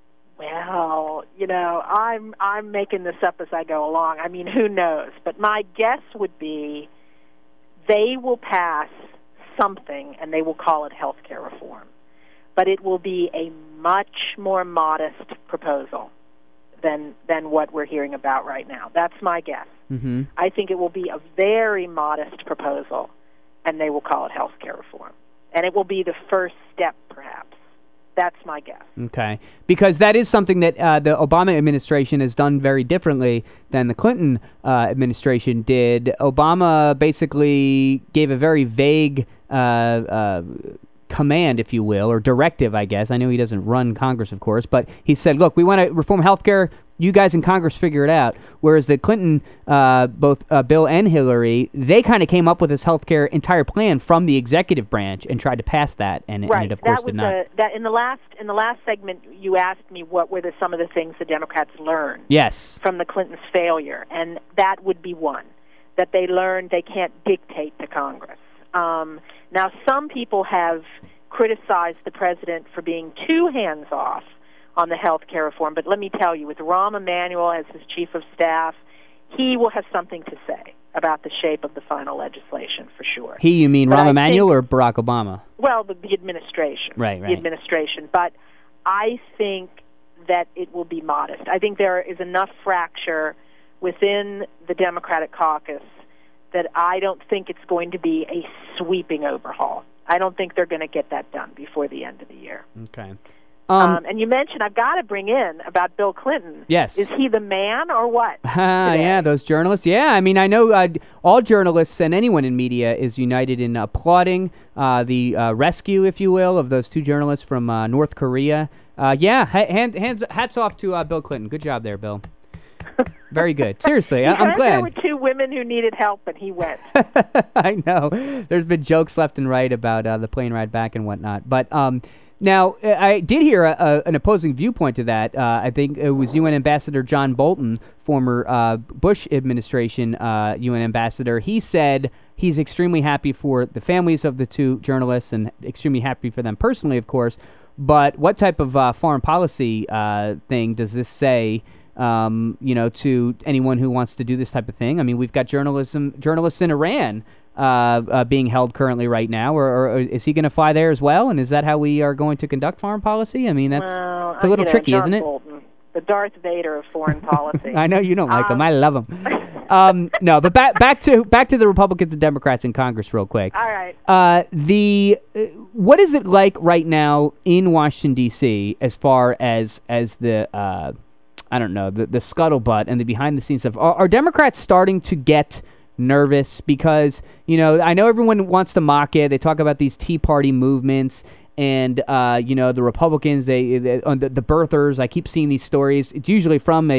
Speaker 13: Well, I'm making this up as I go along. I mean, who knows? But my guess would be they will pass something, and they will call it health care reform. But it will be a much more modest proposal than what we're hearing about right now. That's my guess.
Speaker 2: Mm-hmm.
Speaker 13: I think it will be a very modest proposal, and they will call it health care reform. And it will be the first step, perhaps. That's my guess.
Speaker 2: Okay. Because that is something that the Obama administration has done very differently than the Clinton administration did. Obama basically gave a very vague command, if you will, or directive, I guess. I know he doesn't run Congress, of course, but he said, look, we want to reform health care. You guys in Congress figure it out. Whereas the Clinton, both Bill and Hillary, they kind of came up with this health care entire plan from the executive branch and tried to pass that, and it of course did not.
Speaker 13: That in the last segment, you asked me what were some of the things the Democrats learned from the Clintons' failure, and that would be one, that they learned they can't dictate to Congress. Now, some people have criticized the president for being too hands-off on the health care reform, but let me tell you, with Rahm Emanuel as his chief of staff, he will have something to say about the shape of the final legislation, for sure.
Speaker 2: You mean Rahm Emanuel or Barack Obama?
Speaker 13: Well, the administration.
Speaker 2: Right.
Speaker 13: The administration. But I think that it will be modest. I think there is enough fracture within the Democratic caucus that I don't think it's going to be a sweeping overhaul. I don't think they're going to get that done before the end of the year.
Speaker 2: Okay.
Speaker 13: And you mentioned, I've got to bring in about Bill Clinton.
Speaker 2: Yes.
Speaker 13: Is he the man or what?
Speaker 2: Yeah, those journalists. Yeah, I mean, I know all journalists and anyone in media is united in applauding the rescue, if you will, of those two journalists from North Korea. Hats off to Bill Clinton. Good job there, Bill. Very good. Seriously, I'm glad.
Speaker 13: There were two women who needed help, and he went.
Speaker 2: I know. There's been jokes left and right about the plane ride back and whatnot. But now, I did hear an opposing viewpoint to that. I think it was UN Ambassador John Bolton, former Bush administration UN ambassador. He said he's extremely happy for the families of the two journalists and extremely happy for them personally, of course. But what type of foreign policy thing does this say, to anyone who wants to do this type of thing? I mean, we've got journalists in Iran being held currently right now, or is he going to fly there as well? And is that how we are going to conduct foreign policy? I mean, it's a little tricky,
Speaker 13: John
Speaker 2: isn't it?
Speaker 13: Bolton, the Darth Vader of foreign policy.
Speaker 2: I know you don't like him. I love him. No, but back to the Republicans and Democrats in Congress real quick.
Speaker 13: All right.
Speaker 2: What is it like right now in Washington, D.C. as far as the the scuttlebutt and the behind-the-scenes stuff? Are Democrats starting to get nervous? Because, I know everyone wants to mock it. They talk about these Tea Party movements and, the Republicans, the birthers. I keep seeing these stories. It's usually from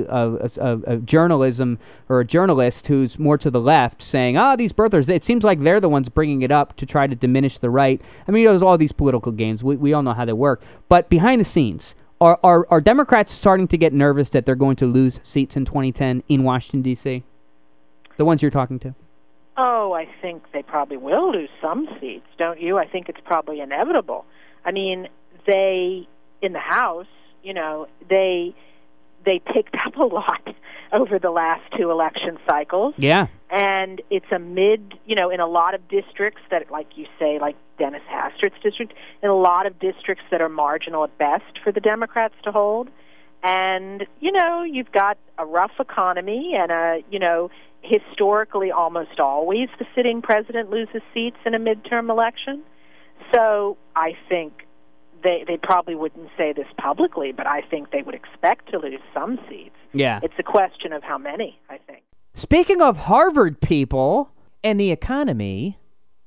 Speaker 2: a journalism or a journalist who's more to the left saying, these birthers, it seems like they're the ones bringing it up to try to diminish the right. I mean, there's all these political games. We all know how they work. But behind the scenes, are Democrats starting to get nervous that they're going to lose seats in 2010 in Washington, D.C.? The ones you're talking to?
Speaker 13: Oh, I think they probably will lose some seats, don't you? I think it's probably inevitable. I mean, in the House, they picked up a lot over the last two election cycles.
Speaker 2: Yeah.
Speaker 13: And it's in a lot of districts that, like you say, like Dennis Hastert's district, in a lot of districts that are marginal at best for the Democrats to hold. And, you've got a rough economy and historically almost always the sitting president loses seats in a midterm election. So I think they probably wouldn't say this publicly, but I think they would expect to lose some seats.
Speaker 2: Yeah.
Speaker 13: It's a question of how many, I think.
Speaker 2: Speaking of Harvard people and the economy,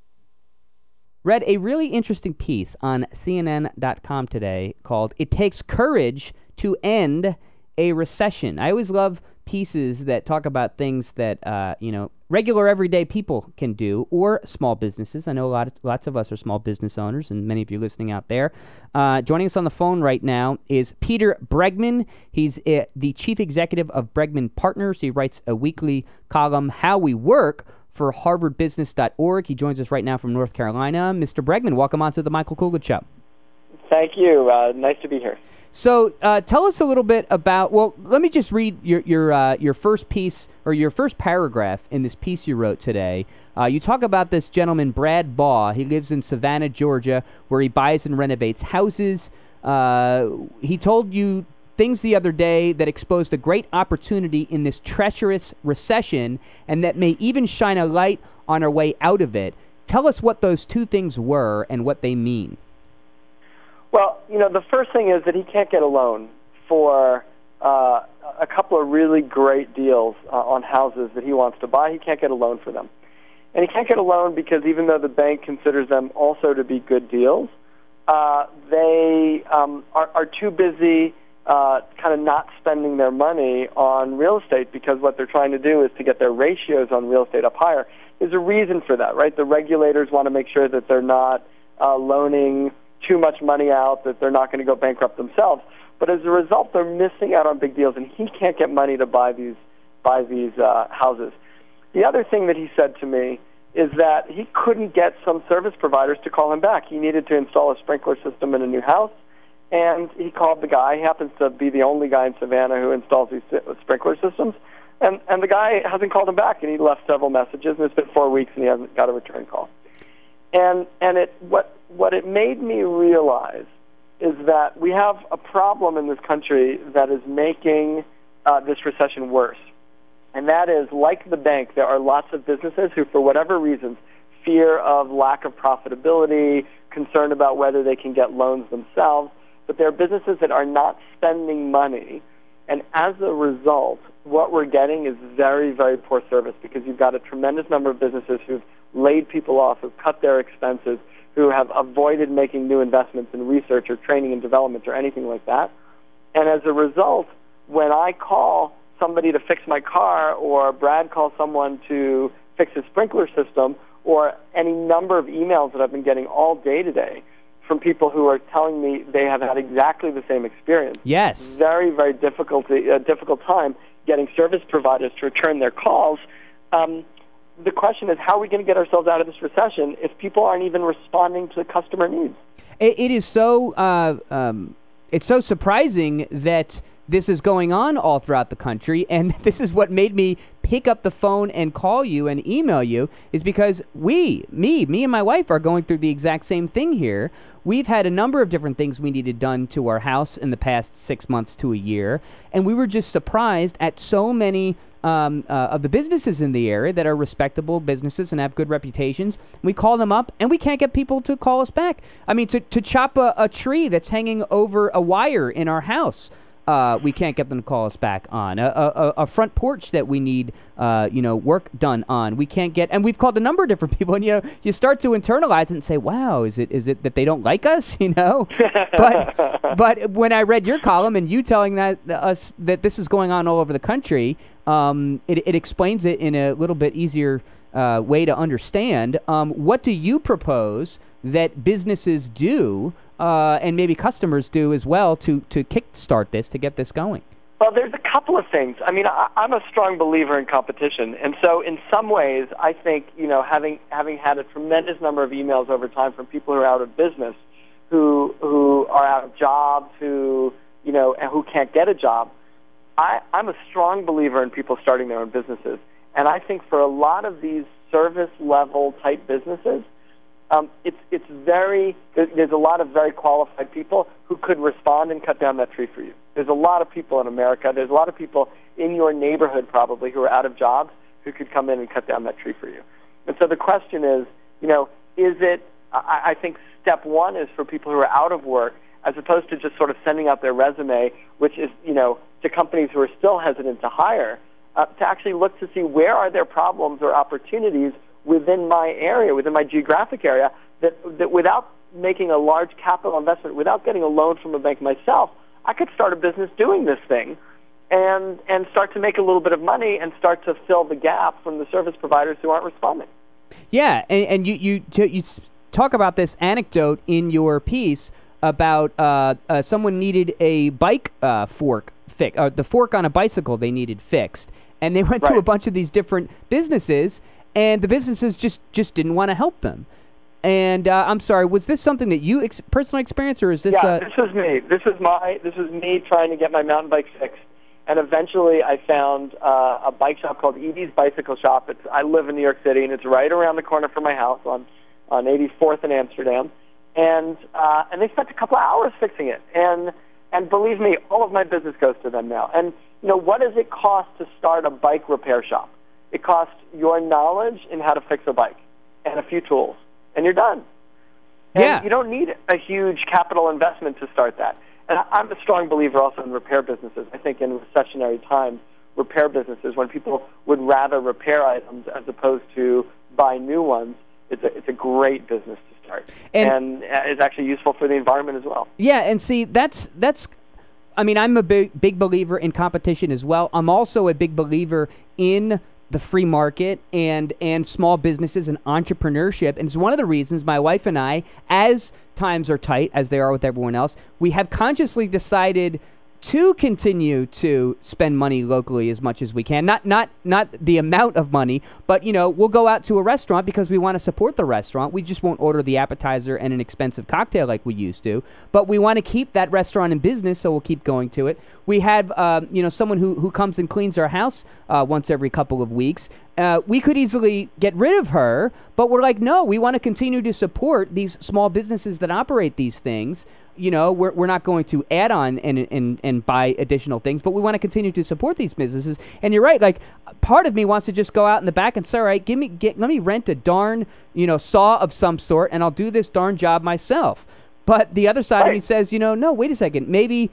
Speaker 2: read a really interesting piece on CNN.com today called "It Takes Courage to End a Recession." I always love pieces that talk about things that regular everyday people can do, or small businesses. I know lots of us are small business owners, and many of you listening out there. Joining us on the phone right now is Peter Bregman. He's the chief executive of Bregman Partners. He writes a weekly column, How We Work, for harvardbusiness.org. He joins us right now from North Carolina. Mr. Bregman, welcome on to the Michael Coolidge Show.
Speaker 14: Thank you. Nice to be here.
Speaker 2: So tell us a little bit about, let me just read your first piece, or your first paragraph in this piece you wrote today. You talk about this gentleman, Brad Baugh. He lives in Savannah, Georgia, where he buys and renovates houses. He told you things the other day that exposed a great opportunity in this treacherous recession, and that may even shine a light on our way out of it. Tell us what those two things were and what they mean.
Speaker 14: Well, the first thing is that he can't get a loan for a couple of really great deals on houses that he wants to buy. He can't get a loan for them. And he can't get a loan because even though the bank considers them also to be good deals, they are too busy kind of not spending their money on real estate, because what they're trying to do is to get their ratios on real estate up higher. There's a reason for that, right? The regulators want to make sure that they're not loaning too much money out, that they're not going to go bankrupt themselves. But as a result, they're missing out on big deals, and he can't get money to buy these houses. The other thing that he said to me is that he couldn't get some service providers to call him back. He needed to install a sprinkler system in a new house, and he called the guy. He happens to be the only guy in Savannah who installs these sprinkler systems, and the guy hasn't called him back, and he left several messages, and it's been 4 weeks, and he hasn't got a return call. And what it made me realize is that we have a problem in this country that is making this recession worse. And that is, like the bank, there are lots of businesses who, for whatever reasons, fear of lack of profitability, concern about whether they can get loans themselves. But there are businesses that are not spending money, and as a result, what we're getting is very, very poor service, because you've got a tremendous number of businesses who've laid people off, who've cut their expenses, who have avoided making new investments in research or training and development or anything like that. And as a result, when I call somebody to fix my car, or Brad calls someone to fix his sprinkler system, or any number of emails that I've been getting all day today from people who are telling me they have had exactly the same experience.
Speaker 2: Yes.
Speaker 14: Very, very difficult time getting service providers to return their calls. The question is, how are we going to get ourselves out of this recession if people aren't even responding to customer needs?
Speaker 2: It is so it's so surprising that this is going on all throughout the country, and this is what made me pick up the phone and call you and email you, is because me and my wife are going through the exact same thing here. We've had a number of different things we needed done to our house in the past 6 months to a year, and we were just surprised at so many of the businesses in the area that are respectable businesses and have good reputations. We call them up, and we can't get people to call us back. I mean, to chop a tree that's hanging over a wire in our house, we can't get them to call us back on. A front porch that we need, work done on, we can't get. And we've called a number of different people, and you start to internalize it and say, "Wow, is it that they don't like us?" But when I read your column and you telling us that this is going on all over the country, it explains it in a little bit easier way to understand. What do you propose that businesses do, and maybe customers do as well, to kickstart this, to get this going?
Speaker 14: Well, there's a couple of things. I mean, I'm a strong believer in competition, and so in some ways, I think having had a tremendous number of emails over time from people who are out of business, who are out of jobs, who can't get a job, I'm a strong believer in people starting their own businesses, and I think for a lot of these service level type businesses, there's a lot of very qualified people who could respond and cut down that tree for you. There's a lot of people in America, there's a lot of people in your neighborhood probably who are out of jobs who could come in and cut down that tree for you. And so the question is, I think step one is for people who are out of work, as opposed to just sort of sending out their resume, which is, to companies who are still hesitant to hire, to actually look to see where are there problems or opportunities within my area, within my geographic area, that without making a large capital investment, without getting a loan from a bank myself, I could start a business doing this thing and start to make a little bit of money and start to fill the gap from the service providers who aren't responding.
Speaker 2: Yeah, and you talk about this anecdote in your piece about someone needed a bike fork fixed, the fork on a bicycle they needed fixed, and they went to a bunch of these different businesses, and the businesses just didn't want to help them. And I'm sorry, was this something that you personally experienced, or is this?
Speaker 14: Yeah, this was me. This was me trying to get my mountain bike fixed, and eventually I found a bike shop called Edie's Bicycle Shop. I live in New York City, and it's right around the corner from my house on 84th in Amsterdam, and they spent a couple of hours fixing it, and believe me, all of my business goes to them now. And what does it cost to start a bike repair shop? It costs your knowledge in how to fix a bike and a few tools, and you're done. And you don't need a huge capital investment to start that. And I'm a strong believer also in repair businesses. I think in recessionary times, repair businesses, when people would rather repair items as opposed to buy new ones, it's a great business to start. And it's actually useful for the environment as well.
Speaker 2: Yeah, and see, that's I mean, I'm a big believer in competition as well. I'm also a big believer in the free market and small businesses and entrepreneurship. And it's one of the reasons my wife and I, as times are tight, as they are with everyone else, we have consciously decided to continue to spend money locally as much as we can. Not the amount of money, but we'll go out to a restaurant because we want to support the restaurant. We just won't order the appetizer and an expensive cocktail like we used to. But we want to keep that restaurant in business, so we'll keep going to it. We have someone who comes and cleans our house once every couple of weeks. we could easily get rid of her, but we're like, no, we want to continue to support these small businesses that operate these things. You know, we're not going to add on and buy additional things, but we want to continue to support these businesses. And you're right, like, part of me wants to just go out in the back and say, all right, let me rent a darn, saw of some sort, and I'll do this darn job myself. But the other side of me says, no, wait a second, maybe,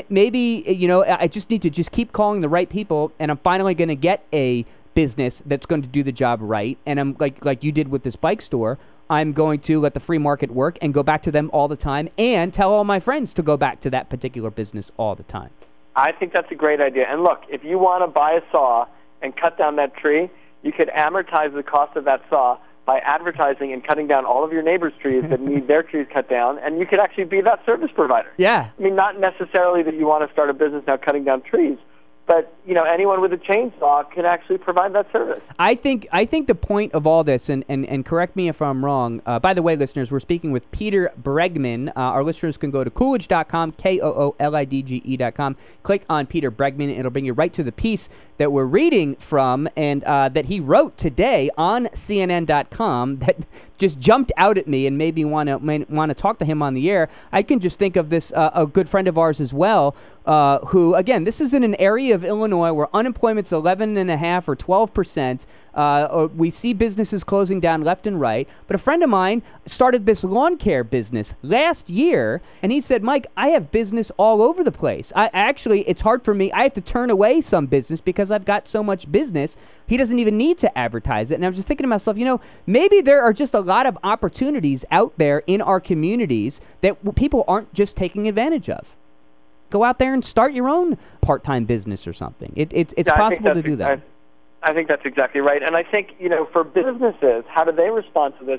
Speaker 2: I just need to just keep calling the right people, and I'm finally going to get a business that's going to do the job right. And I'm like you did with this bike store, I'm going to let the free market work and go back to them all the time and tell all my friends to go back to that particular business all the time.
Speaker 14: I think that's a great idea. And look, if you want to buy a saw and cut down that tree, you could amortize the cost of that saw by advertising and cutting down all of your neighbors' trees that need their trees cut down, and you could actually be that service provider.
Speaker 2: Yeah.
Speaker 14: I mean, not necessarily that you want to start a business now cutting down trees, but anyone with a chainsaw can actually provide that service. I think
Speaker 2: the point of all this, and correct me if I'm wrong. By the way, listeners, we're speaking with Peter Bregman. Our listeners can go to Coolidge.com, KOOLIDGE.com. Click on Peter Bregman. It'll bring you right to the piece that we're reading from, and that he wrote today on CNN.com that just jumped out at me and made me want to talk to him on the air. I can just think of this a good friend of ours as well, who, again, this is in an area of Illinois where unemployment's 11.5 or 12%. We see businesses closing down left and right. But a friend of mine started this lawn care business last year, and he said, Mike, I have business all over the place. It's hard for me. I have to turn away some business because I've got so much business. He doesn't even need to advertise it. And I was just thinking to myself, maybe there are just a lot of opportunities out there in our communities that people aren't just taking advantage of. Go out there and start your own part-time business or something. It's possible to do that.
Speaker 14: I think that's exactly right. And I think, for businesses, how do they respond to this?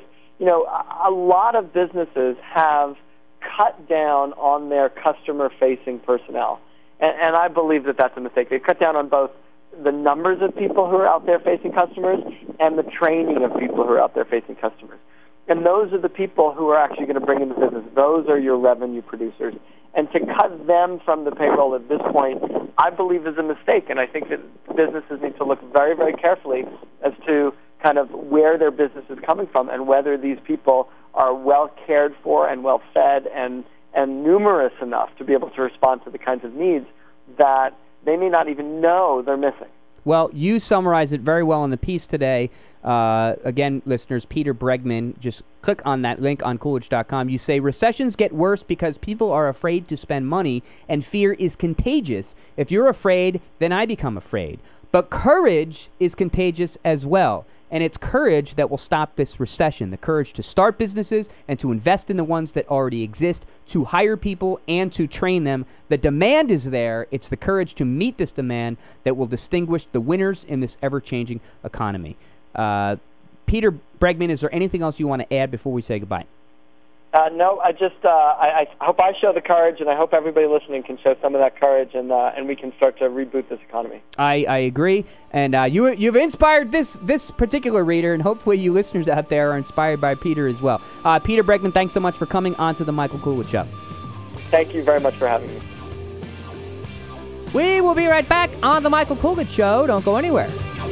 Speaker 14: A lot of businesses have cut down on their customer-facing personnel. And I believe that that's a mistake. They've cut down on both the numbers of people who are out there facing customers and the training of people who are out there facing customers. And those are the people who are actually going to bring in the business. Those are your revenue producers. And to cut them from the payroll at this point, I believe is a mistake. And I think that businesses need to look very, very carefully as to kind of where their business is coming from and whether these people are well cared for and well fed and numerous enough to be able to respond to the kinds of needs that they may not even know they're missing.
Speaker 2: Well, you summarize it very well in the piece today. Again, listeners, Peter Bregman, just click on that link on Coolidge.com. You say, recessions get worse because people are afraid to spend money, and fear is contagious. If you're afraid, then I become afraid. But courage is contagious as well. And it's courage that will stop this recession. The courage to start businesses and to invest in the ones that already exist, to hire people and to train them. The demand is there. It's the courage to meet this demand that will distinguish the winners in this ever-changing economy. Peter Bregman, is there anything else you want to add before we say goodbye?
Speaker 14: No, I hope I show the courage, and I hope everybody listening can show some of that courage, and we can start to reboot this economy.
Speaker 2: I agree, and you've inspired this particular reader, and hopefully you listeners out there are inspired by Peter as well. Peter Bregman, thanks so much for coming on to the Michael Coolidge Show.
Speaker 14: Thank you very much for having me.
Speaker 2: We will be right back on the Michael Coolidge Show. Don't go anywhere.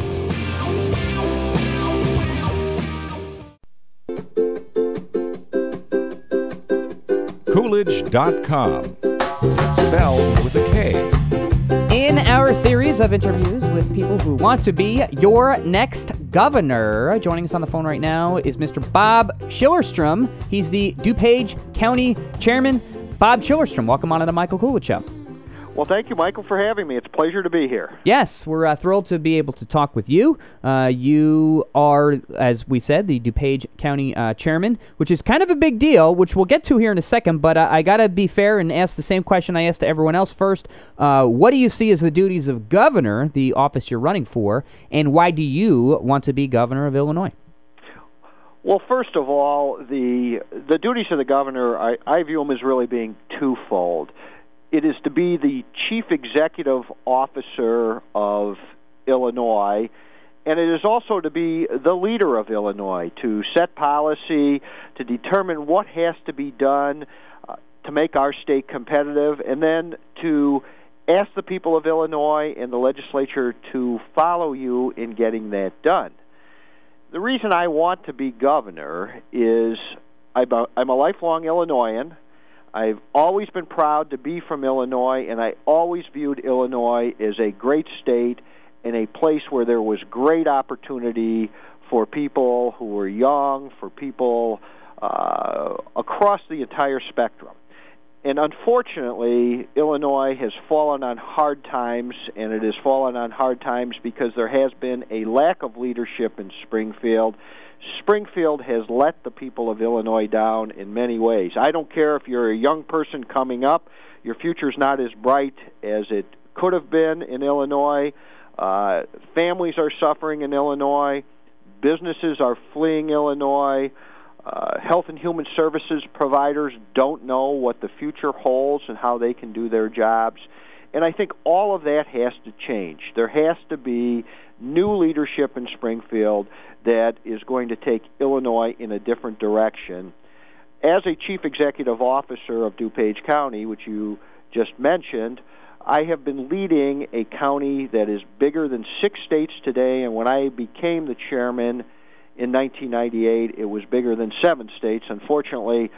Speaker 1: Coolidge.com. It's spelled with a K.
Speaker 2: In our series of interviews with people who want to be your next governor, joining us on the phone right now is Mr. Bob Schillerstrom. He's the DuPage County Chairman. Bob Schillerstrom, welcome on to the Michael Coolidge Show.
Speaker 15: Well, thank you, Michael, for having me. It's a pleasure to be here.
Speaker 2: Yes, we're thrilled to be able to talk with you. You are, as we said, the DuPage County Chairman, which is kind of a big deal, which we'll get to here in a second, but I got to be fair and ask the same question I asked to everyone else first. What do you see as the duties of governor, the office you're running for, and why do you want to be governor of Illinois?
Speaker 15: Well, first of all, the duties of the governor, I view them as really being twofold. It is to be the chief executive officer of Illinois, and it is also to be the leader of Illinois, to set policy, to determine what has to be done to make our state competitive, and then to ask the people of Illinois and the legislature to follow you in getting that done. The reason I want to be governor is I'm a lifelong Illinoisan. I've always been proud to be from Illinois, and I always viewed Illinois as a great state and a place where there was great opportunity for people who were young, for people across the entire spectrum. And unfortunately, Illinois has fallen on hard times, and it has fallen on hard times because there has been a lack of leadership in Springfield. Springfield has let the people of Illinois down in many ways. I don't care if you're a young person coming up, your future's not as bright as it could have been in Illinois. Families are suffering in Illinois. Businesses are fleeing Illinois. Health and Human Services providers don't know what the future holds and how they can do their jobs. And I think all of that has to change. There has to be new leadership in Springfield that is going to take Illinois in a different direction. As a chief executive officer of DuPage County, which you just mentioned, I have been leading a county that is bigger than 6 states today, and when I became the chairman in 1998, it was bigger than 7 states. Unfortunately,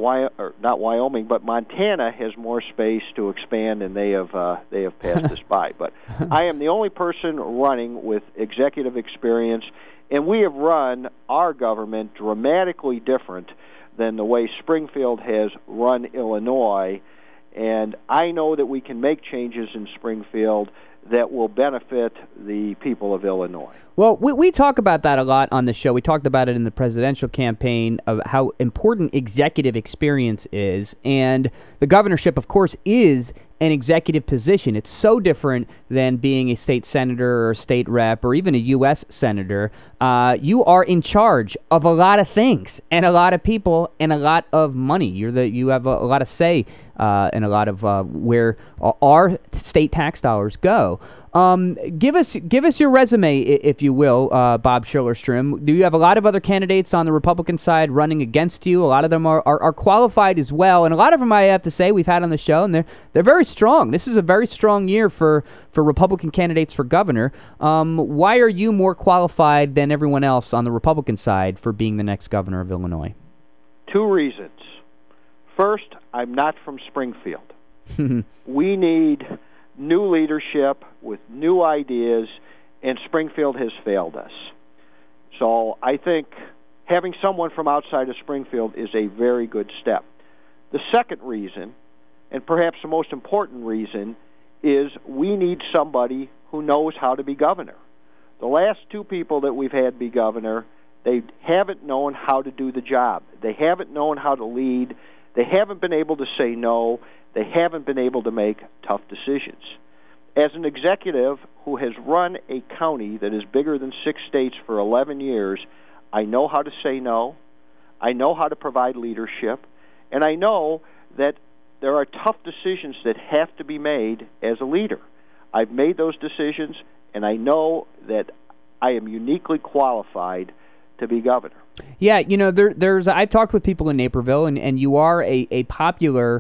Speaker 15: not Wyoming, but Montana has more space to expand, and they have passed us by. But I am the only person running with executive experience, and we have run our government dramatically different than the way Springfield has run Illinois. And I know that we can make changes in Springfield that will benefit the people of Illinois.
Speaker 2: Well, we talk about that a lot on the show. We talked about it in the presidential campaign of how important executive experience is. And the governorship, of course, is an executive position. It's so different than being a state senator or a state rep or even a U.S. senator. You are in charge of a lot of things and a lot of people and a lot of money. You have a lot of say in a lot of where our state tax dollars go. Give us your resume, if you will, Bob Schillerstrom. Do you have a lot of other candidates on the Republican side running against you? A lot of them are qualified as well, and a lot of them, I have to say, we've had on the show, and they're very strong. This is a very strong year for Republican candidates for governor. Why are you more qualified than everyone else on the Republican side for being the next governor of Illinois?
Speaker 15: 2 reasons. First, I'm not from Springfield. We need new leadership with new ideas, and Springfield has failed us. So I think having someone from outside of Springfield is a very good step. The second reason, and perhaps the most important reason, is we need somebody who knows how to be governor. The last 2 people that we've had be governor, they haven't known how to do the job. They haven't known how to lead. They haven't been able to say no. They haven't been able to make tough decisions. As an executive who has run a county that is bigger than 6 states for 11 years, I know how to say no. I know how to provide leadership. And I know that there are tough decisions that have to be made as a leader. I've made those decisions, and I know that I am uniquely qualified to be governor.
Speaker 2: Yeah, there's I've talked with people in Naperville, and you are a popular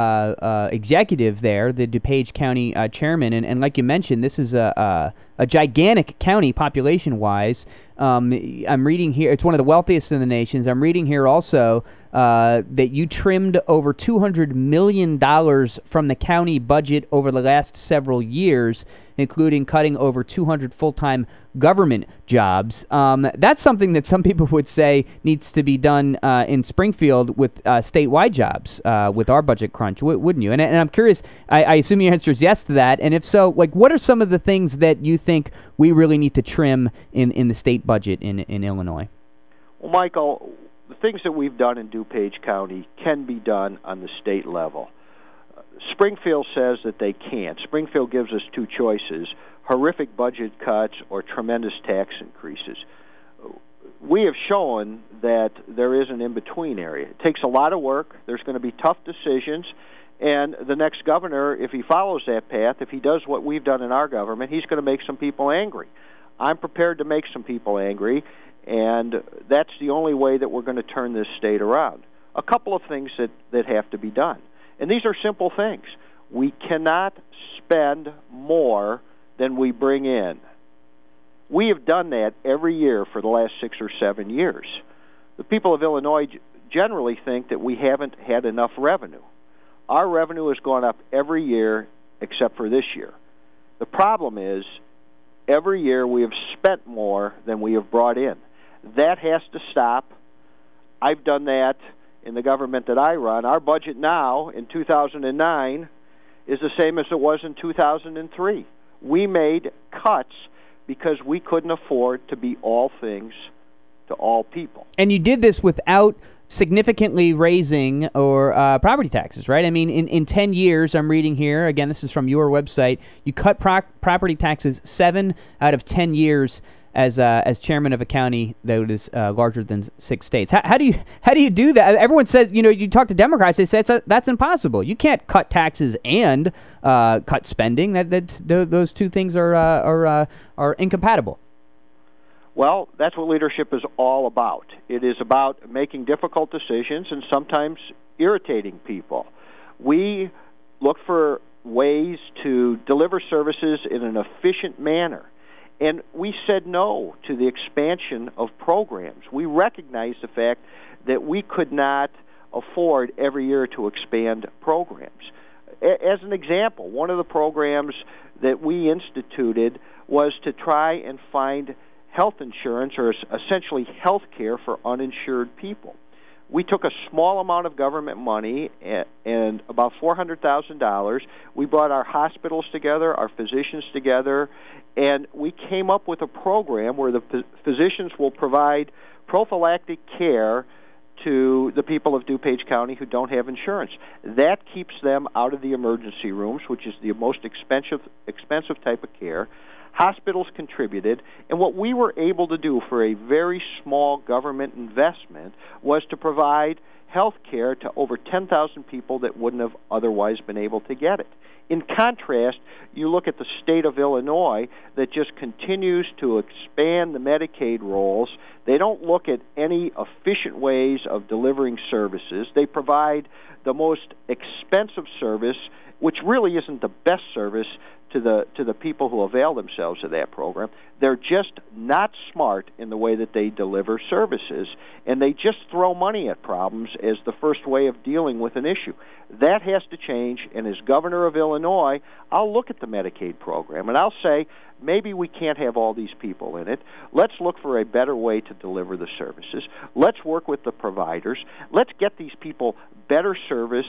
Speaker 2: executive there, the DuPage County chairman, and like you mentioned, this is a gigantic county population-wise. I'm reading here, it's one of the wealthiest in the nations. I'm reading here also that you trimmed over $200 million from the county budget over the last several years, including cutting over 200 full-time government jobs. That's something that some people would say needs to be done in Springfield with statewide jobs, with our budget crunch, wouldn't you? And I'm curious, I assume your answer is yes to that, and if so, what are some of the things that you think we really need to trim in the state budget in Illinois?
Speaker 15: Well, Michael, the things that we've done in DuPage County can be done on the state level. Springfield says that they can't. Springfield gives us 2 choices: horrific budget cuts or tremendous tax increases. We have shown that there is an in-between area. It takes a lot of work. There's going to be tough decisions. And the next governor, if he follows that path, if he does what we've done in our government, he's going to make some people angry. I'm prepared to make some people angry, and that's the only way that we're going to turn this state around. A couple of things that have to be done. And these are simple things. We cannot spend more than we bring in. We have done that every year for the last 6 or 7 years. The people of Illinois generally think that we haven't had enough revenue. Our revenue has gone up every year except for this year. The problem is every year we have spent more than we have brought in. That has to stop. I've done that in the government that I run. Our budget now in 2009 is the same as it was in 2003. We made cuts because we couldn't afford to be all things to all people.
Speaker 2: And you did this without significantly raising or property taxes, right? I mean, in 10 years, I'm reading here, again, this is from your website, you cut property taxes 7 out of 10 years as chairman of a county that is larger than 6 states. How do you do that? Everyone says, you talk to Democrats, they say that's impossible. You can't cut taxes and cut spending. Those two things are incompatible.
Speaker 15: Well, that's what leadership is all about. It is about making difficult decisions and sometimes irritating people. We look for ways to deliver services in an efficient manner. And we said no to the expansion of programs. We recognized the fact that we could not afford every year to expand programs. As an example, one of the programs that we instituted was to try and find health insurance, or essentially health care for uninsured people. We took a small amount of government money and about $400,000. We brought our hospitals together, our physicians together, and we came up with a program where the physicians will provide prophylactic care to the people of DuPage County who don't have insurance. That keeps them out of the emergency rooms, which is the most expensive type of care. Hospitals contributed, and what we were able to do for a very small government investment was to provide health care to over 10,000 people that wouldn't have otherwise been able to get it. In contrast, you look at the state of Illinois that just continues to expand the Medicaid rolls. They don't look at any efficient ways of delivering services. They provide the most expensive service, which really isn't the best service to the people who avail themselves of that program. They're just not smart in the way that they deliver services, and they just throw money at problems as the first way of dealing with an issue. That has to change, and as governor of Illinois, I'll look at the Medicaid program, and I'll say, maybe we can't have all these people in it. Let's look for a better way to deliver the services. Let's work with the providers. Let's get these people better service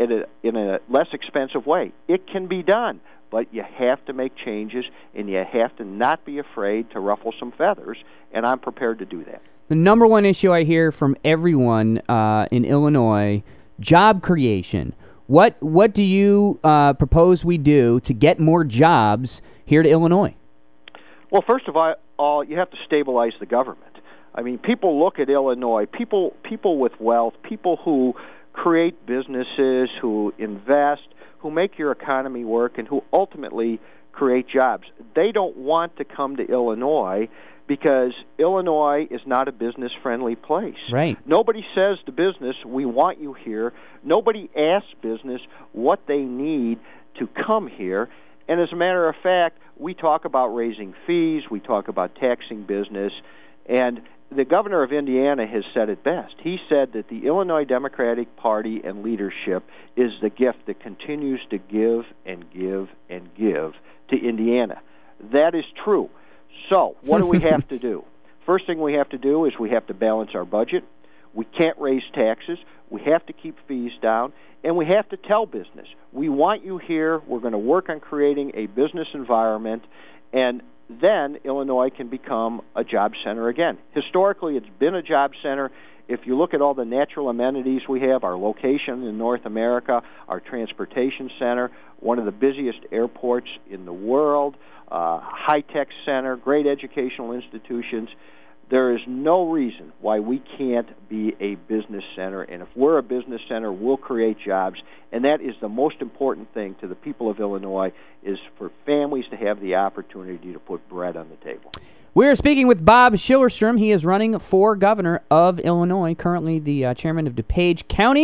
Speaker 15: in a less expensive way. It can be done, but you have to make changes, and you have to not be afraid to ruffle some feathers, and I'm prepared to do that.
Speaker 2: The number one issue I hear from everyone in Illinois, job creation. What do you propose we do to get more jobs here to Illinois?
Speaker 15: Well, first of all, you have to stabilize the government. I mean, people look at Illinois, people with wealth, people who create businesses, who invest, who make your economy work, and who ultimately create jobs. They don't want to come to Illinois because Illinois is not a business-friendly place.
Speaker 2: Right.
Speaker 15: Nobody says to business, we want you here. Nobody asks business what they need to come here. And as a matter of fact, we talk about raising fees, we talk about taxing business, and the governor of Indiana has said it best. He said that the Illinois Democratic Party and leadership is the gift that continues to give and give and give to Indiana. That is true. So, what do we have to do? First thing we have to do is we have to balance our budget. We can't raise taxes. We have to keep fees down. And we have to tell business, we want you here. We're going to work on creating a business environment, and then Illinois can become a job center again. Historically, it's been a job center. If you look at all the natural amenities we have, our location in North America, our transportation center, one of the busiest airports in the world, high-tech center, great educational institutions, there is no reason why we can't be a business center. And if we're a business center, we'll create jobs. And that is the most important thing to the people of Illinois, is for families to have the opportunity to put bread on the table.
Speaker 2: We're speaking with Bob Schillerstrom. He is running for governor of Illinois, currently the chairman of DuPage County.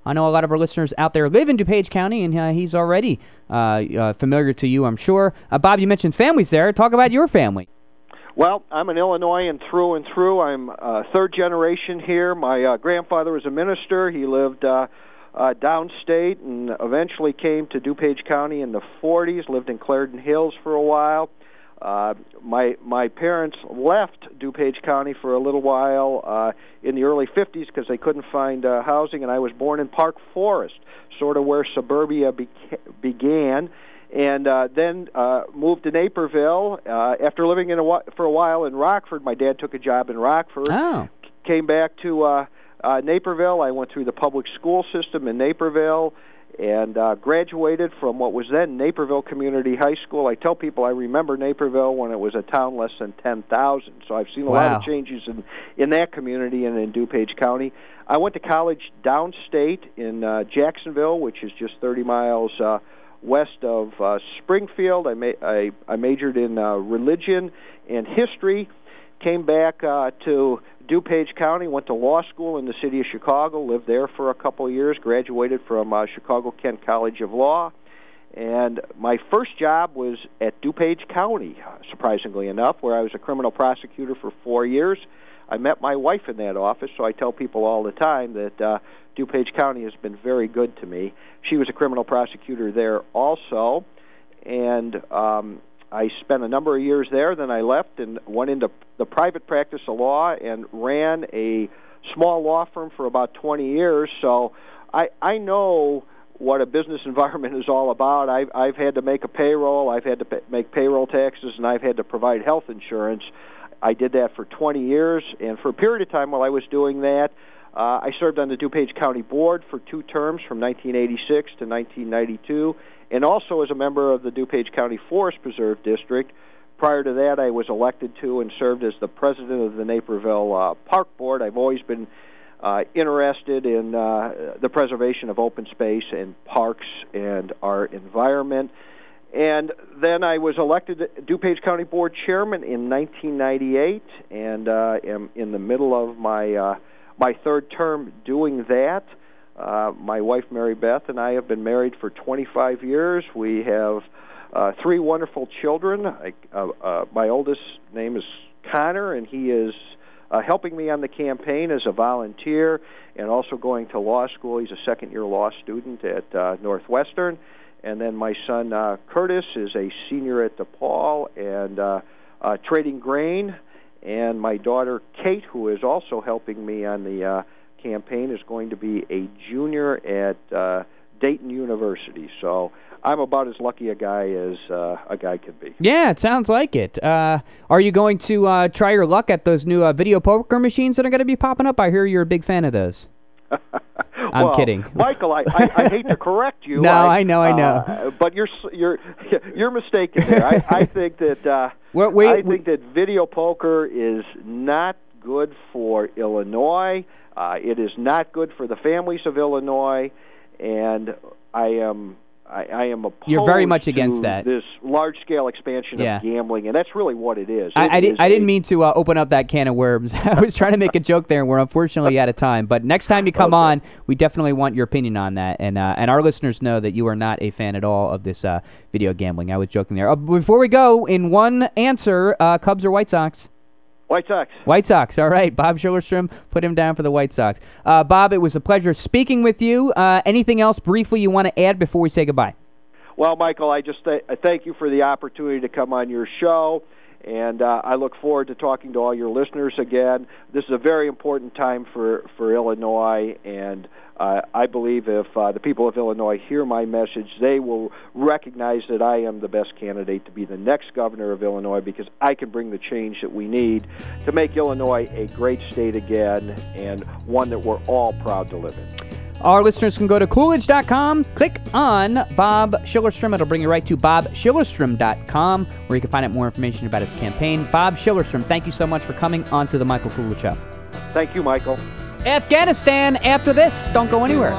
Speaker 2: I know a lot of our listeners out there live in DuPage County, and he's already familiar to you, I'm sure. Bob, you mentioned families there. Talk about your family.
Speaker 15: Well, I'm an Illinoisan through and through. I'm third generation here. My grandfather was a minister. He lived downstate and eventually came to DuPage County in the 40s, lived in Clarendon Hills for a while. My parents left DuPage County for a little while in the early 50s because they couldn't find housing, and I was born in Park Forest, sort of where suburbia began, and then moved to Naperville. After living for a while in Rockford, my dad took a job in Rockford.
Speaker 2: Oh.
Speaker 15: Came back to Naperville. I went through the public school system in Naperville and graduated from what was then Naperville Community High School. I tell people I remember Naperville when it was a town less than 10,000, so I've seen a lot of changes in that community and in DuPage County. I went to college downstate in Jacksonville, which is just 30 miles west of Springfield. I majored in religion and history, came back to DuPage County, went to law school in the city of Chicago, lived there for a couple of years, graduated from Chicago-Kent College of Law, and my first job was at DuPage County, surprisingly enough, where I was a criminal prosecutor for 4 years. I met my wife in that office, so I tell people all the time that DuPage County has been very good to me. She was a criminal prosecutor there also, and I spent a number of years there. Then I left and went into the private practice of law and ran a small law firm for about 20 years. So I know what a business environment is all about. I've had to make a payroll, I've had to make payroll taxes, and I've had to provide health insurance. I did that for 20 years, and for a period of time while I was doing that, I served on the DuPage County Board for 2 terms from 1986 to 1992, and also as a member of the DuPage County Forest Preserve District. Prior to that, I was elected to and served as the president of the Naperville Park Board. I've always been interested in the preservation of open space and parks and our environment. And then I was elected DuPage County Board Chairman in 1998, and am in the middle of my third term doing that. My wife, Mary Beth, and I have been married for 25 years. We have 3 wonderful children. My oldest name is Connor, and he is helping me on the campaign as a volunteer and also going to law school. He's a second-year law student at Northwestern. And then my son Curtis is a senior at DePaul and trading grain. And my daughter Kate, who is also helping me on the campaign, is going to be a junior at Dayton University. So I'm about as lucky a guy as a guy can be.
Speaker 2: Yeah, it sounds like it. Are you going to try your luck at those new video poker machines that are going to be popping up? I hear you're a big fan of those. I'm kidding,
Speaker 15: Michael. I hate to correct you.
Speaker 2: No, I know.
Speaker 15: But you're mistaken there. I think that I think that video poker is not good for Illinois. It is not good for the families of Illinois, and I am opposed.
Speaker 2: You're very much against that.
Speaker 15: This large-scale expansion of gambling, and that's really what it is.
Speaker 2: I didn't mean to open up that can of worms. I was trying to make a joke there, and we're unfortunately out of time. But next time you come on, we definitely want your opinion on that, and our listeners know that you are not a fan at all of this video gambling. I was joking there. Before we go, in one answer, Cubs or White Sox?
Speaker 15: White Sox.
Speaker 2: White Sox. All right. Bob Schillerstrom, put him down for the White Sox. Bob, it was a pleasure speaking with you. Anything else briefly you want to add before we say goodbye?
Speaker 15: Well, Michael, I just thank you for the opportunity to come on your show, and I look forward to talking to all your listeners again. This is a very important time for Illinois, and I believe if the people of Illinois hear my message, they will recognize that I am the best candidate to be the next governor of Illinois, because I can bring the change that we need to make Illinois a great state again, and one that we're all proud to live in.
Speaker 2: Our listeners can go to Coolidge.com, click on Bob Schillerstrom. It'll bring you right to BobSchillerstrom.com, where you can find out more information about his campaign. Bob Schillerstrom, thank you so much for coming on to the Michael Coolidge Show.
Speaker 15: Thank you, Michael.
Speaker 2: Afghanistan after this. Don't go anywhere.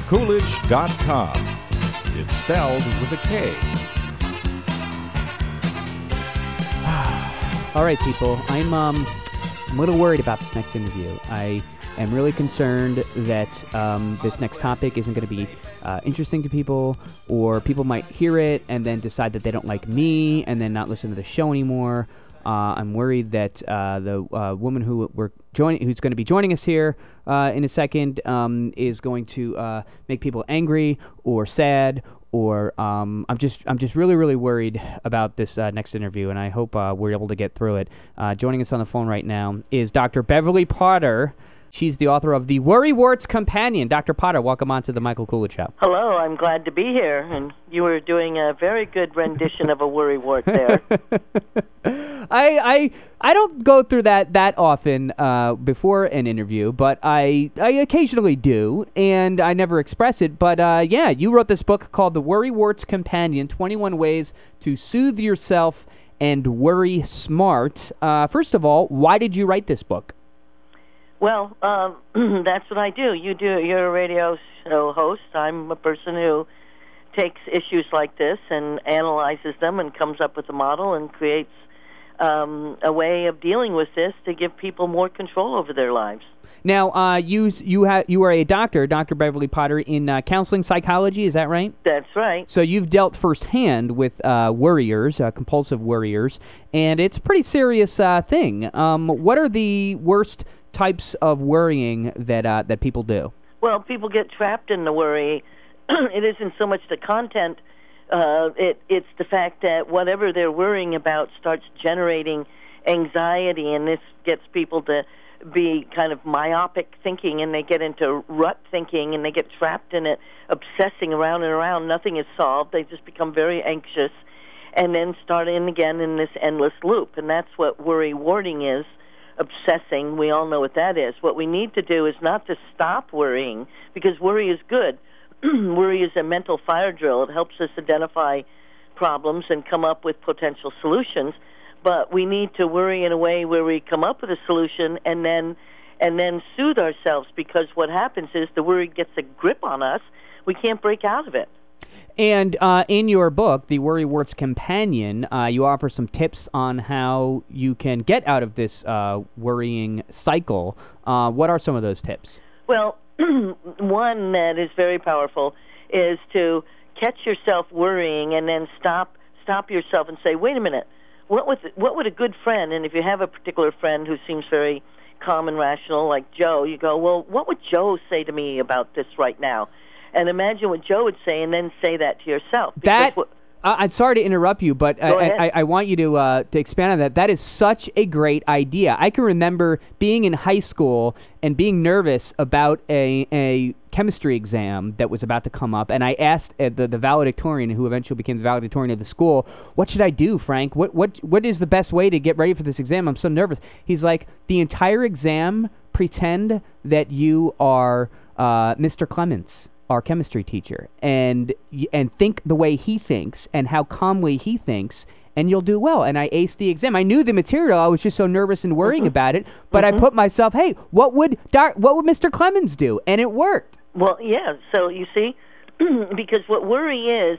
Speaker 1: michaelcoolidge.com. It's spelled with a K.
Speaker 2: All right, people. I'm a little worried about this next interview. I am really concerned that this next topic isn't going to be interesting to people, or people might hear it and then decide that they don't like me and then not listen to the show anymore. I'm worried that the woman who's going to be joining us here in a second is going to make people angry or sad, or I'm just really worried about this next interview, and I hope we're able to get through it. Joining us on the phone right now is Dr. Beverly Potter. She's the author of The Worrywart's Companion. Dr. Potter, welcome on to the Michael Coolidge Show.
Speaker 16: Hello, I'm glad to be here, and you were doing a very good rendition of a worrywart there.
Speaker 2: I don't go through that often before an interview, but I occasionally do, and I never express it. But yeah, you wrote this book called The Worrywart's Companion, 21 Ways to Soothe Yourself and Worry Smart. First of all, why did you write this book?
Speaker 16: Well, that's what I do. You're a radio show host. I'm a person who takes issues like this and analyzes them and comes up with a model and creates a way of dealing with this to give people more control over their lives.
Speaker 2: Now, you are a doctor, Dr. Beverly Potter, in counseling psychology. Is that right?
Speaker 16: That's right.
Speaker 2: So you've dealt firsthand with worriers, compulsive worriers, and it's a pretty serious thing. What are the worst types of worrying that people do?
Speaker 16: Well, people get trapped in the worry. It isn't so much the content. It's the fact that whatever they're worrying about starts generating anxiety, and this gets people to be kind of myopic thinking, and they get into rut thinking, and they get trapped in it, obsessing around and around. Nothing is solved. They just become very anxious and then start in again in this endless loop, and that's what worry-warding is. Obsessing, we all know what that is. What we need to do is not to stop worrying, because worry is good. Worry is a mental fire drill. It helps us identify problems and come up with potential solutions. But we need to worry in a way where we come up with a solution and then soothe ourselves, because what happens is the worry gets a grip on us. We can't break out of it.
Speaker 2: And in your book, The Worrywart's Companion, you offer some tips on how you can get out of this worrying cycle. What are some of those tips?
Speaker 16: Well, one that is very powerful is to catch yourself worrying and then stop yourself and say, wait a minute, what would a good friend, and if you have a particular friend who seems very calm and rational like Joe, you go, well, what would Joe say to me about this right now? And imagine what Joe would say, and then say that to yourself.
Speaker 2: I'm sorry to interrupt you, but I want you to expand on that. That is such a great idea. I can remember being in high school and being nervous about a chemistry exam that was about to come up, and I asked the valedictorian, who eventually became the valedictorian of the school, what should I do, Frank? What is the best way to get ready for this exam? I'm so nervous. He's like, the entire exam, pretend that you are Mr. Clements, our chemistry teacher, and think the way he thinks and how calmly he thinks, and you'll do well. And I aced the exam. I knew the material. I was just so nervous and worrying about it, but I put myself, hey, what would Mr. Clemens do? And it worked.
Speaker 16: Well, yeah. So you see, because what worry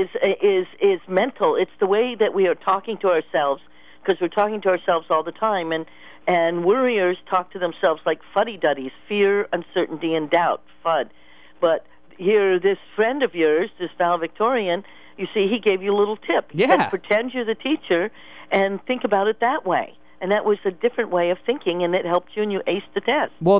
Speaker 16: is mental. It's the way that we are talking to ourselves, because we're talking to ourselves all the time, and worriers talk to themselves like fuddy-duddies: fear, uncertainty, and doubt. FUD. But here, this friend of yours, this valedictorian, you see, he gave you a little tip. He said, pretend you're the teacher and think about it that way. And that was a different way of thinking, and it helped you, and you aced the test.
Speaker 2: Well,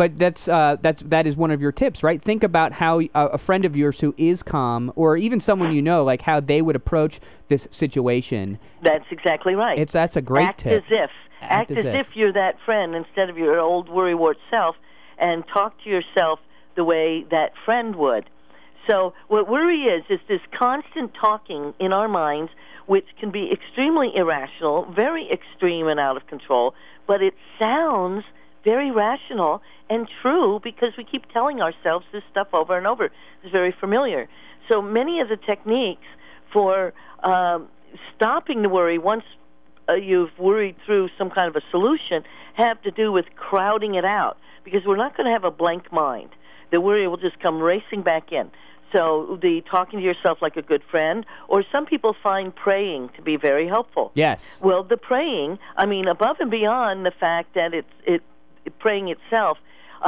Speaker 2: that is one of your tips, right? Think about how a friend of yours who is calm, or even someone you know, like how they would approach this situation.
Speaker 16: That's exactly right.
Speaker 2: That's a great tip.
Speaker 16: Act as if you're that friend instead of your old worrywart self, and talk to yourself the way that friend would. So what worry is this constant talking in our minds, which can be extremely irrational, very extreme and out of control, but it sounds very rational and true because we keep telling ourselves this stuff over and over. It's very familiar. So many of the techniques for stopping the worry once you've worried through some kind of a solution have to do with crowding it out, because we're not going to have a blank mind. the worry will just come racing back in. So the talking to yourself like a good friend, or some people find praying to be very helpful.
Speaker 2: Yes.
Speaker 16: Well, the praying, I mean, above and beyond the fact that praying itself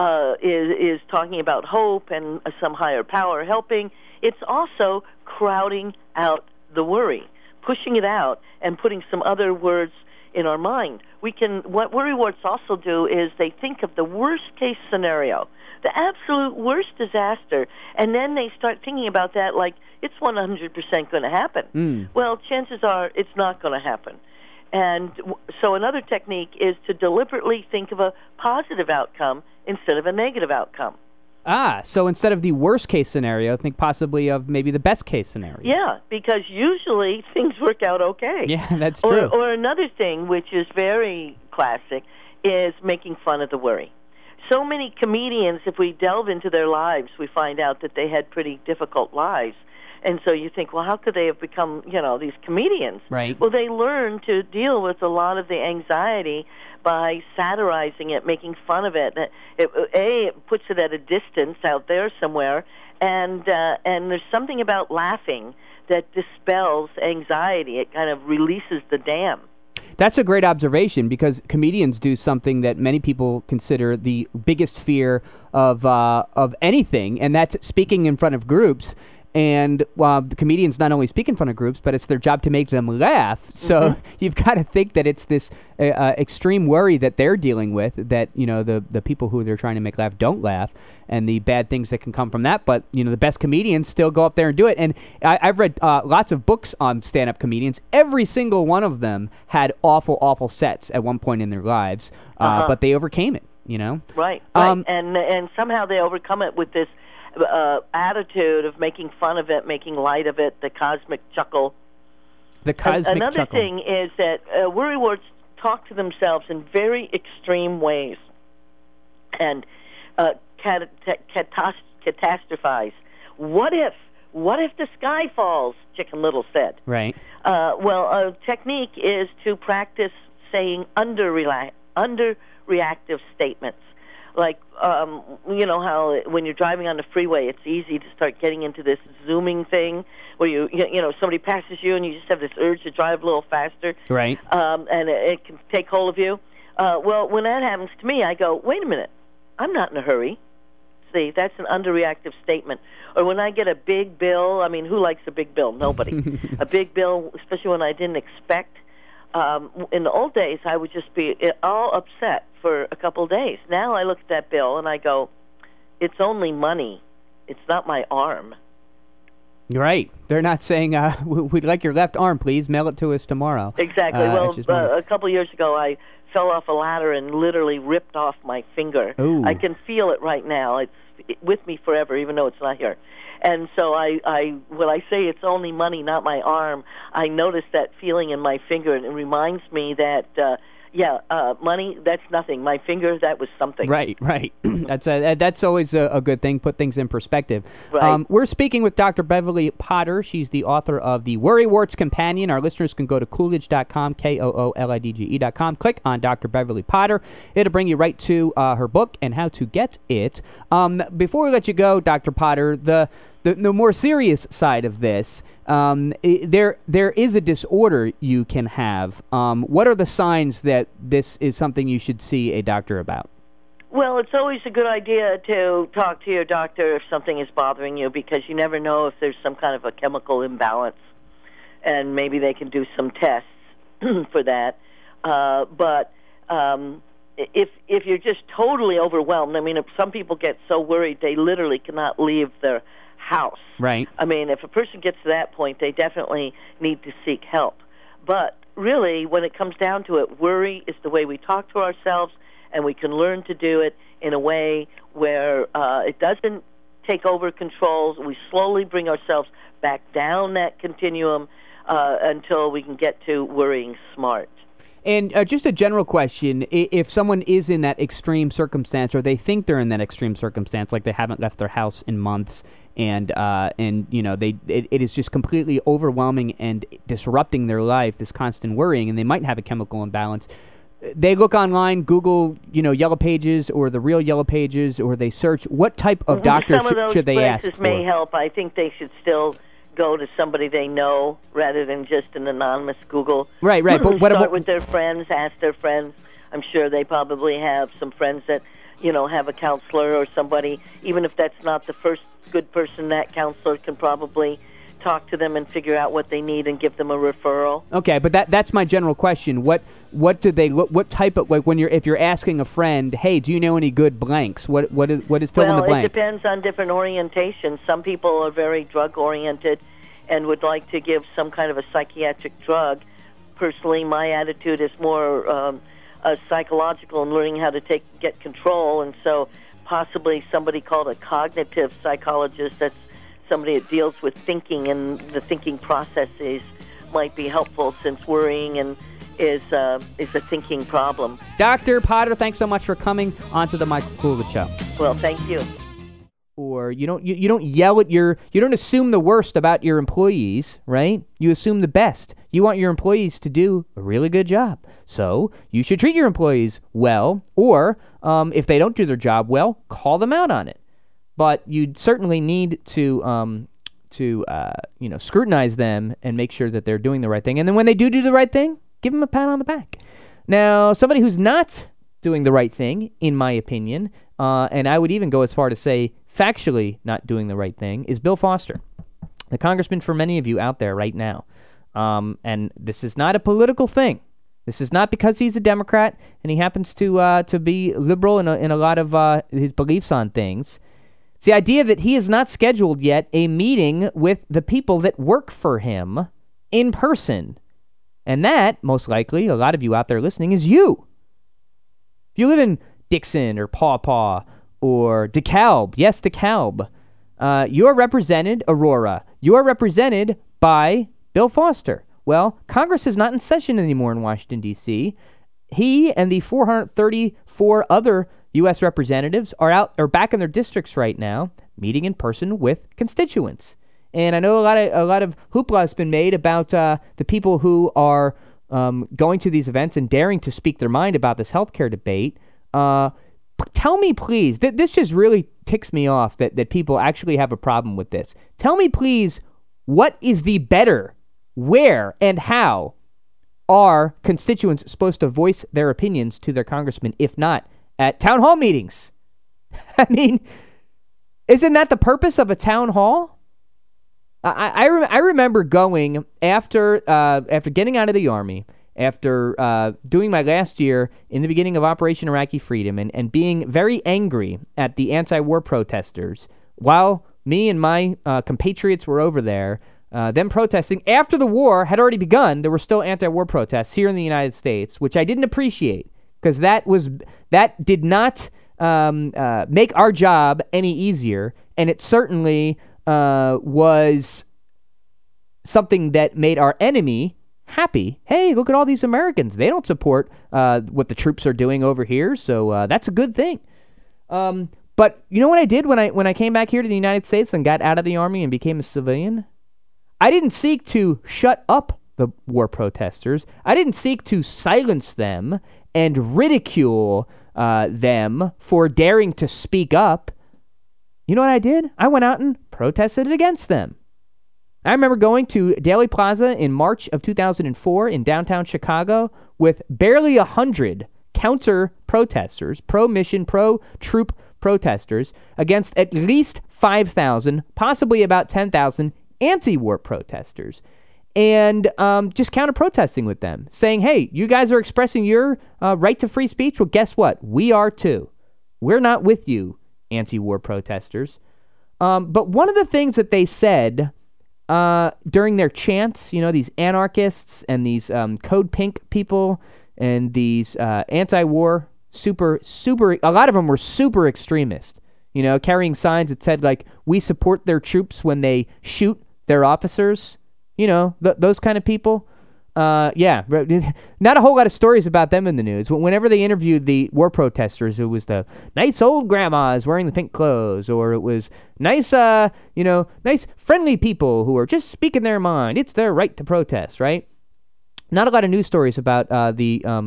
Speaker 16: is talking about hope and some higher power helping, it's also crowding out the worry, pushing it out and putting some other words in our mind. What worry warts also do is they think of the worst case scenario, the absolute worst disaster, and then they start thinking about that like it's 100% going to happen. Well, chances are it's not going to happen. And so another technique is to deliberately think of a positive outcome instead of a negative outcome.
Speaker 2: So instead of the worst case scenario, think possibly of maybe the best case scenario.
Speaker 16: Yeah, because usually things work out okay.
Speaker 2: Yeah, that's true.
Speaker 16: Or another thing, which is very classic, is making fun of the worry. So many comedians, if we delve into their lives, we find out that they had pretty difficult lives. And so you think, well, how could they have become, these comedians?
Speaker 2: Right.
Speaker 16: Well, they learn to deal with a lot of the anxiety by satirizing it, making fun of it. It puts it at a distance out there somewhere, and there's something about laughing that dispels anxiety. It kind of releases the dam.
Speaker 2: That's a great observation, because comedians do something that many people consider the biggest fear of anything, and that's speaking in front of groups. And the comedians not only speak in front of groups, but it's their job to make them laugh. So you've got to think that it's this extreme worry that they're dealing with, that the people who they're trying to make laugh don't laugh, and the bad things that can come from that. But the best comedians still go up there and do it. And I've read lots of books on stand-up comedians. Every single one of them had awful sets at one point in their lives, but they overcame it.
Speaker 16: Right. And somehow they overcome it with this attitude of making fun of it, making light of it, the cosmic chuckle. Another thing is that worrywarts talk to themselves in very extreme ways and catastrophize. What if the sky falls? Chicken Little said.
Speaker 2: Right.
Speaker 16: Well, a technique is to practice saying underreactive statements. Like, how when you're driving on the freeway, it's easy to start getting into this zooming thing where somebody passes you and you just have this urge to drive a little faster.
Speaker 2: Right.
Speaker 16: And it can take hold of you. Well, when that happens to me, I go, wait a minute, I'm not in a hurry. See, that's an underreactive statement. Or when I get a big bill, who likes a big bill? Nobody. A big bill, especially when I didn't expect. In the old days, I would just be all upset for a couple of days. Now I look at that bill and I go, it's only money. It's not my arm.
Speaker 2: Right. They're not saying, we'd like your left arm, please. Mail it to us tomorrow.
Speaker 16: Exactly. A couple of years ago, I fell off a ladder and literally ripped off my finger.
Speaker 2: Ooh.
Speaker 16: I can feel it right now. It's with me forever, even though it's not here. And so when I say it's only money, not my arm, I notice that feeling in my finger, and it reminds me that, money, that's nothing. My finger, that was something.
Speaker 2: Right. That's always a good thing, put things in perspective.
Speaker 16: Right.
Speaker 2: We're speaking with Dr. Beverly Potter. She's the author of The Worrywarts Companion. Our listeners can go to Coolidge.com, KOOLIDGE.com, click on Dr. Beverly Potter. It'll bring you right to her book and how to get it. Before we let you go, Dr. Potter, the more serious side of this, there is a disorder you can have. What are the signs that this is something you should see a doctor about?
Speaker 16: Well, it's always a good idea to talk to your doctor if something is bothering you, because you never know if there's some kind of a chemical imbalance, and maybe they can do some tests for that. But if you're just totally overwhelmed, if some people get so worried they literally cannot leave their house.
Speaker 2: Right.
Speaker 16: If a person gets to that point, they definitely need to seek help. But really, when it comes down to it, worry is the way we talk to ourselves, and we can learn to do it in a way where it doesn't take over control. We slowly bring ourselves back down that continuum until we can get to worrying smart.
Speaker 2: And just a general question, if someone is in that extreme circumstance, or they think they're in that extreme circumstance, like they haven't left their house in months, and it is just completely overwhelming and disrupting their life, this constant worrying, and they might have a chemical imbalance, they look online, Google, Yellow Pages or the real Yellow Pages, or they search, what type of doctor should they ask for?
Speaker 16: Some of those places may help. I think they should still go to somebody they know rather than just an anonymous Google.
Speaker 2: Right. But
Speaker 16: start with their friends, ask their friends. I'm sure they probably have some friends that, have a counselor or somebody. Even if that's not the first good person, that counselor can probably talk to them and figure out what they need and give them a referral.
Speaker 2: Okay, but that's my general question. What do they look? What type of, like, if you're asking a friend, hey, do you know any good blanks? What is fill in the blank?
Speaker 16: Well, it depends on different orientations. Some people are very drug oriented and would like to give some kind of a psychiatric drug. Personally, my attitude is more psychological and learning how to get control, and so possibly somebody called a cognitive psychologist, that's somebody that deals with thinking and the thinking processes, might be helpful, since worrying is a thinking problem.
Speaker 2: Dr. Potter, thanks so much for coming onto the Michael Coolidge Show.
Speaker 16: Well, thank you.
Speaker 2: Or you don't yell at you don't assume the worst about your employees, right? You assume the best. You want your employees to do a really good job. So you should treat your employees well, or if they don't do their job well, call them out on it. But you certainly need to scrutinize them and make sure that they're doing the right thing. And then when they do the right thing, give them a pat on the back. Now, somebody who's not doing the right thing, in my opinion, and I would even go as far to say factually not doing the right thing, is Bill Foster, the congressman for many of you out there right now. And this is not a political thing. This is not because he's a Democrat and he happens to be liberal in a lot of his beliefs on things. It's the idea that he has not scheduled yet a meeting with the people that work for him in person. And that, most likely, a lot of you out there listening, is you. If you live in Dixon or Paw Paw or DeKalb, yes, DeKalb, you're represented, Aurora, you're represented by Bill Foster. Well, Congress is not in session anymore in Washington, D.C. He and the 434 other U.S. representatives are back in their districts right now, meeting in person with constituents. And I know a lot of hoopla has been made about the people who are going to these events and daring to speak their mind about this healthcare debate. Tell me, please, this just really ticks me off that people actually have a problem with this. Tell me, please, what is the better, where, and how are constituents supposed to voice their opinions to their congressman, if not at town hall meetings? I mean, isn't that the purpose of a town hall? I remember going after getting out of the Army, after doing my last year in the beginning of Operation Iraqi Freedom, and being very angry at the anti-war protesters, while me and my compatriots were over there, them protesting after the war had already begun. There were still anti-war protests here in the United States, which I didn't appreciate, because that did not make our job any easier, and it certainly was something that made our enemy happy. Hey, look at all these Americans. They don't support what the troops are doing over here, so that's a good thing. But you know what I did when I came back here to the United States and got out of the Army and became a civilian? I didn't seek to shut up the war protesters. I didn't seek to silence them and ridicule them for daring to speak up. You know what I did? I went out and protested against them. I remember going to Daley Plaza in March of 2004 in downtown Chicago with barely 100 counter-protesters, pro-mission, pro-troop protesters, against at least 5,000, possibly about 10,000 anti-war protesters, and just counter-protesting with them, saying, hey, you guys are expressing your right to free speech? Well, guess what? We are too. We're not with you, anti-war protesters. But one of the things that they said during their chants, these anarchists and these Code Pink people and these anti-war super, a lot of them were super extremist, carrying signs that said, like, we support their troops when they shoot their officers, those kind of people. Yeah, not a whole lot of stories about them in the news. Whenever they interviewed the war protesters, it was the nice old grandmas wearing the pink clothes, or it was nice, nice friendly people who are just speaking their mind. It's their right to protest, right? Not a lot of news stories about the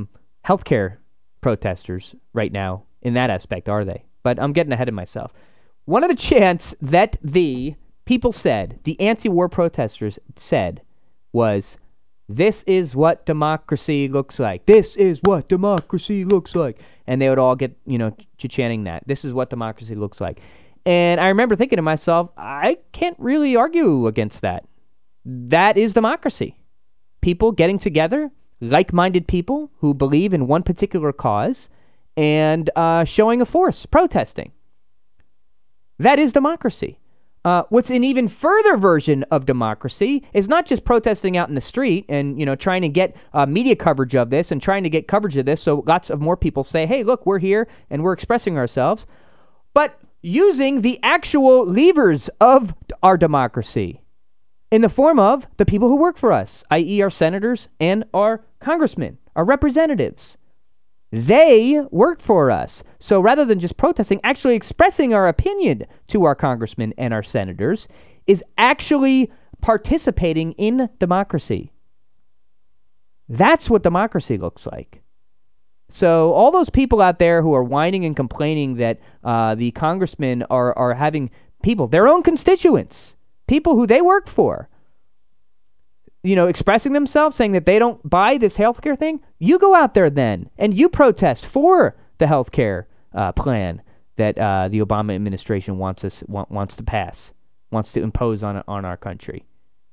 Speaker 2: healthcare protesters right now in that aspect, are they? But I'm getting ahead of myself. One of the chants that the people said, the anti-war protesters said, was, "This is what democracy looks like. This is what democracy looks like." And they would all get, chanting that. This is what democracy looks like. And I remember thinking to myself, I can't really argue against that. That is democracy. People getting together, like-minded people who believe in one particular cause, and showing a force, protesting. That is democracy. What's an even further version of democracy is not just protesting out in the street and, trying to get media coverage of this and trying to get coverage of this so lots of more people say, hey, look, we're here and we're expressing ourselves, but using the actual levers of our democracy in the form of the people who work for us, i.e. our senators and our congressmen, our representatives. They work for us. So rather than just protesting, actually expressing our opinion to our congressmen and our senators is actually participating in democracy. That's what democracy looks like. So all those people out there who are whining and complaining that the congressmen are having people, their own constituents, people who they work for, expressing themselves, saying that they don't buy this healthcare thing, you go out there then and you protest for the healthcare plan that the Obama administration wants to pass, wants to impose on our country.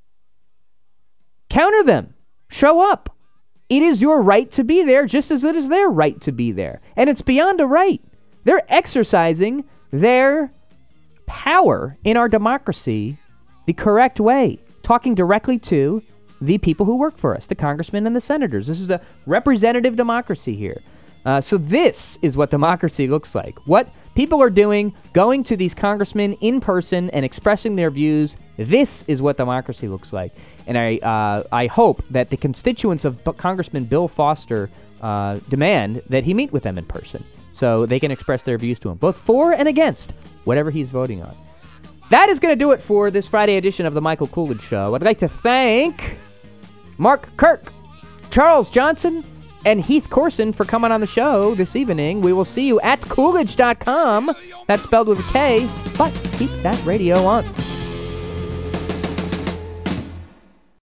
Speaker 2: Counter them. Show up. It is your right to be there, just as it is their right to be there. And it's beyond a right. They're exercising their power in our democracy the correct way, talking directly to the people who work for us, the congressmen and the senators. This is a representative democracy here. So this is what democracy looks like. What people are doing, going to these congressmen in person and expressing their views, this is what democracy looks like. And I hope that the constituents of Congressman Bill Foster demand that he meet with them in person so they can express their views to him, both for and against whatever he's voting on. That is going to do it for this Friday edition of The Michael Coolidge Show. I'd like to thank Mark Kirk, Charles Johnson, and Heath Corson for coming on the show this evening. We will see you at Coolidge.com. That's spelled with a K, but keep that radio on.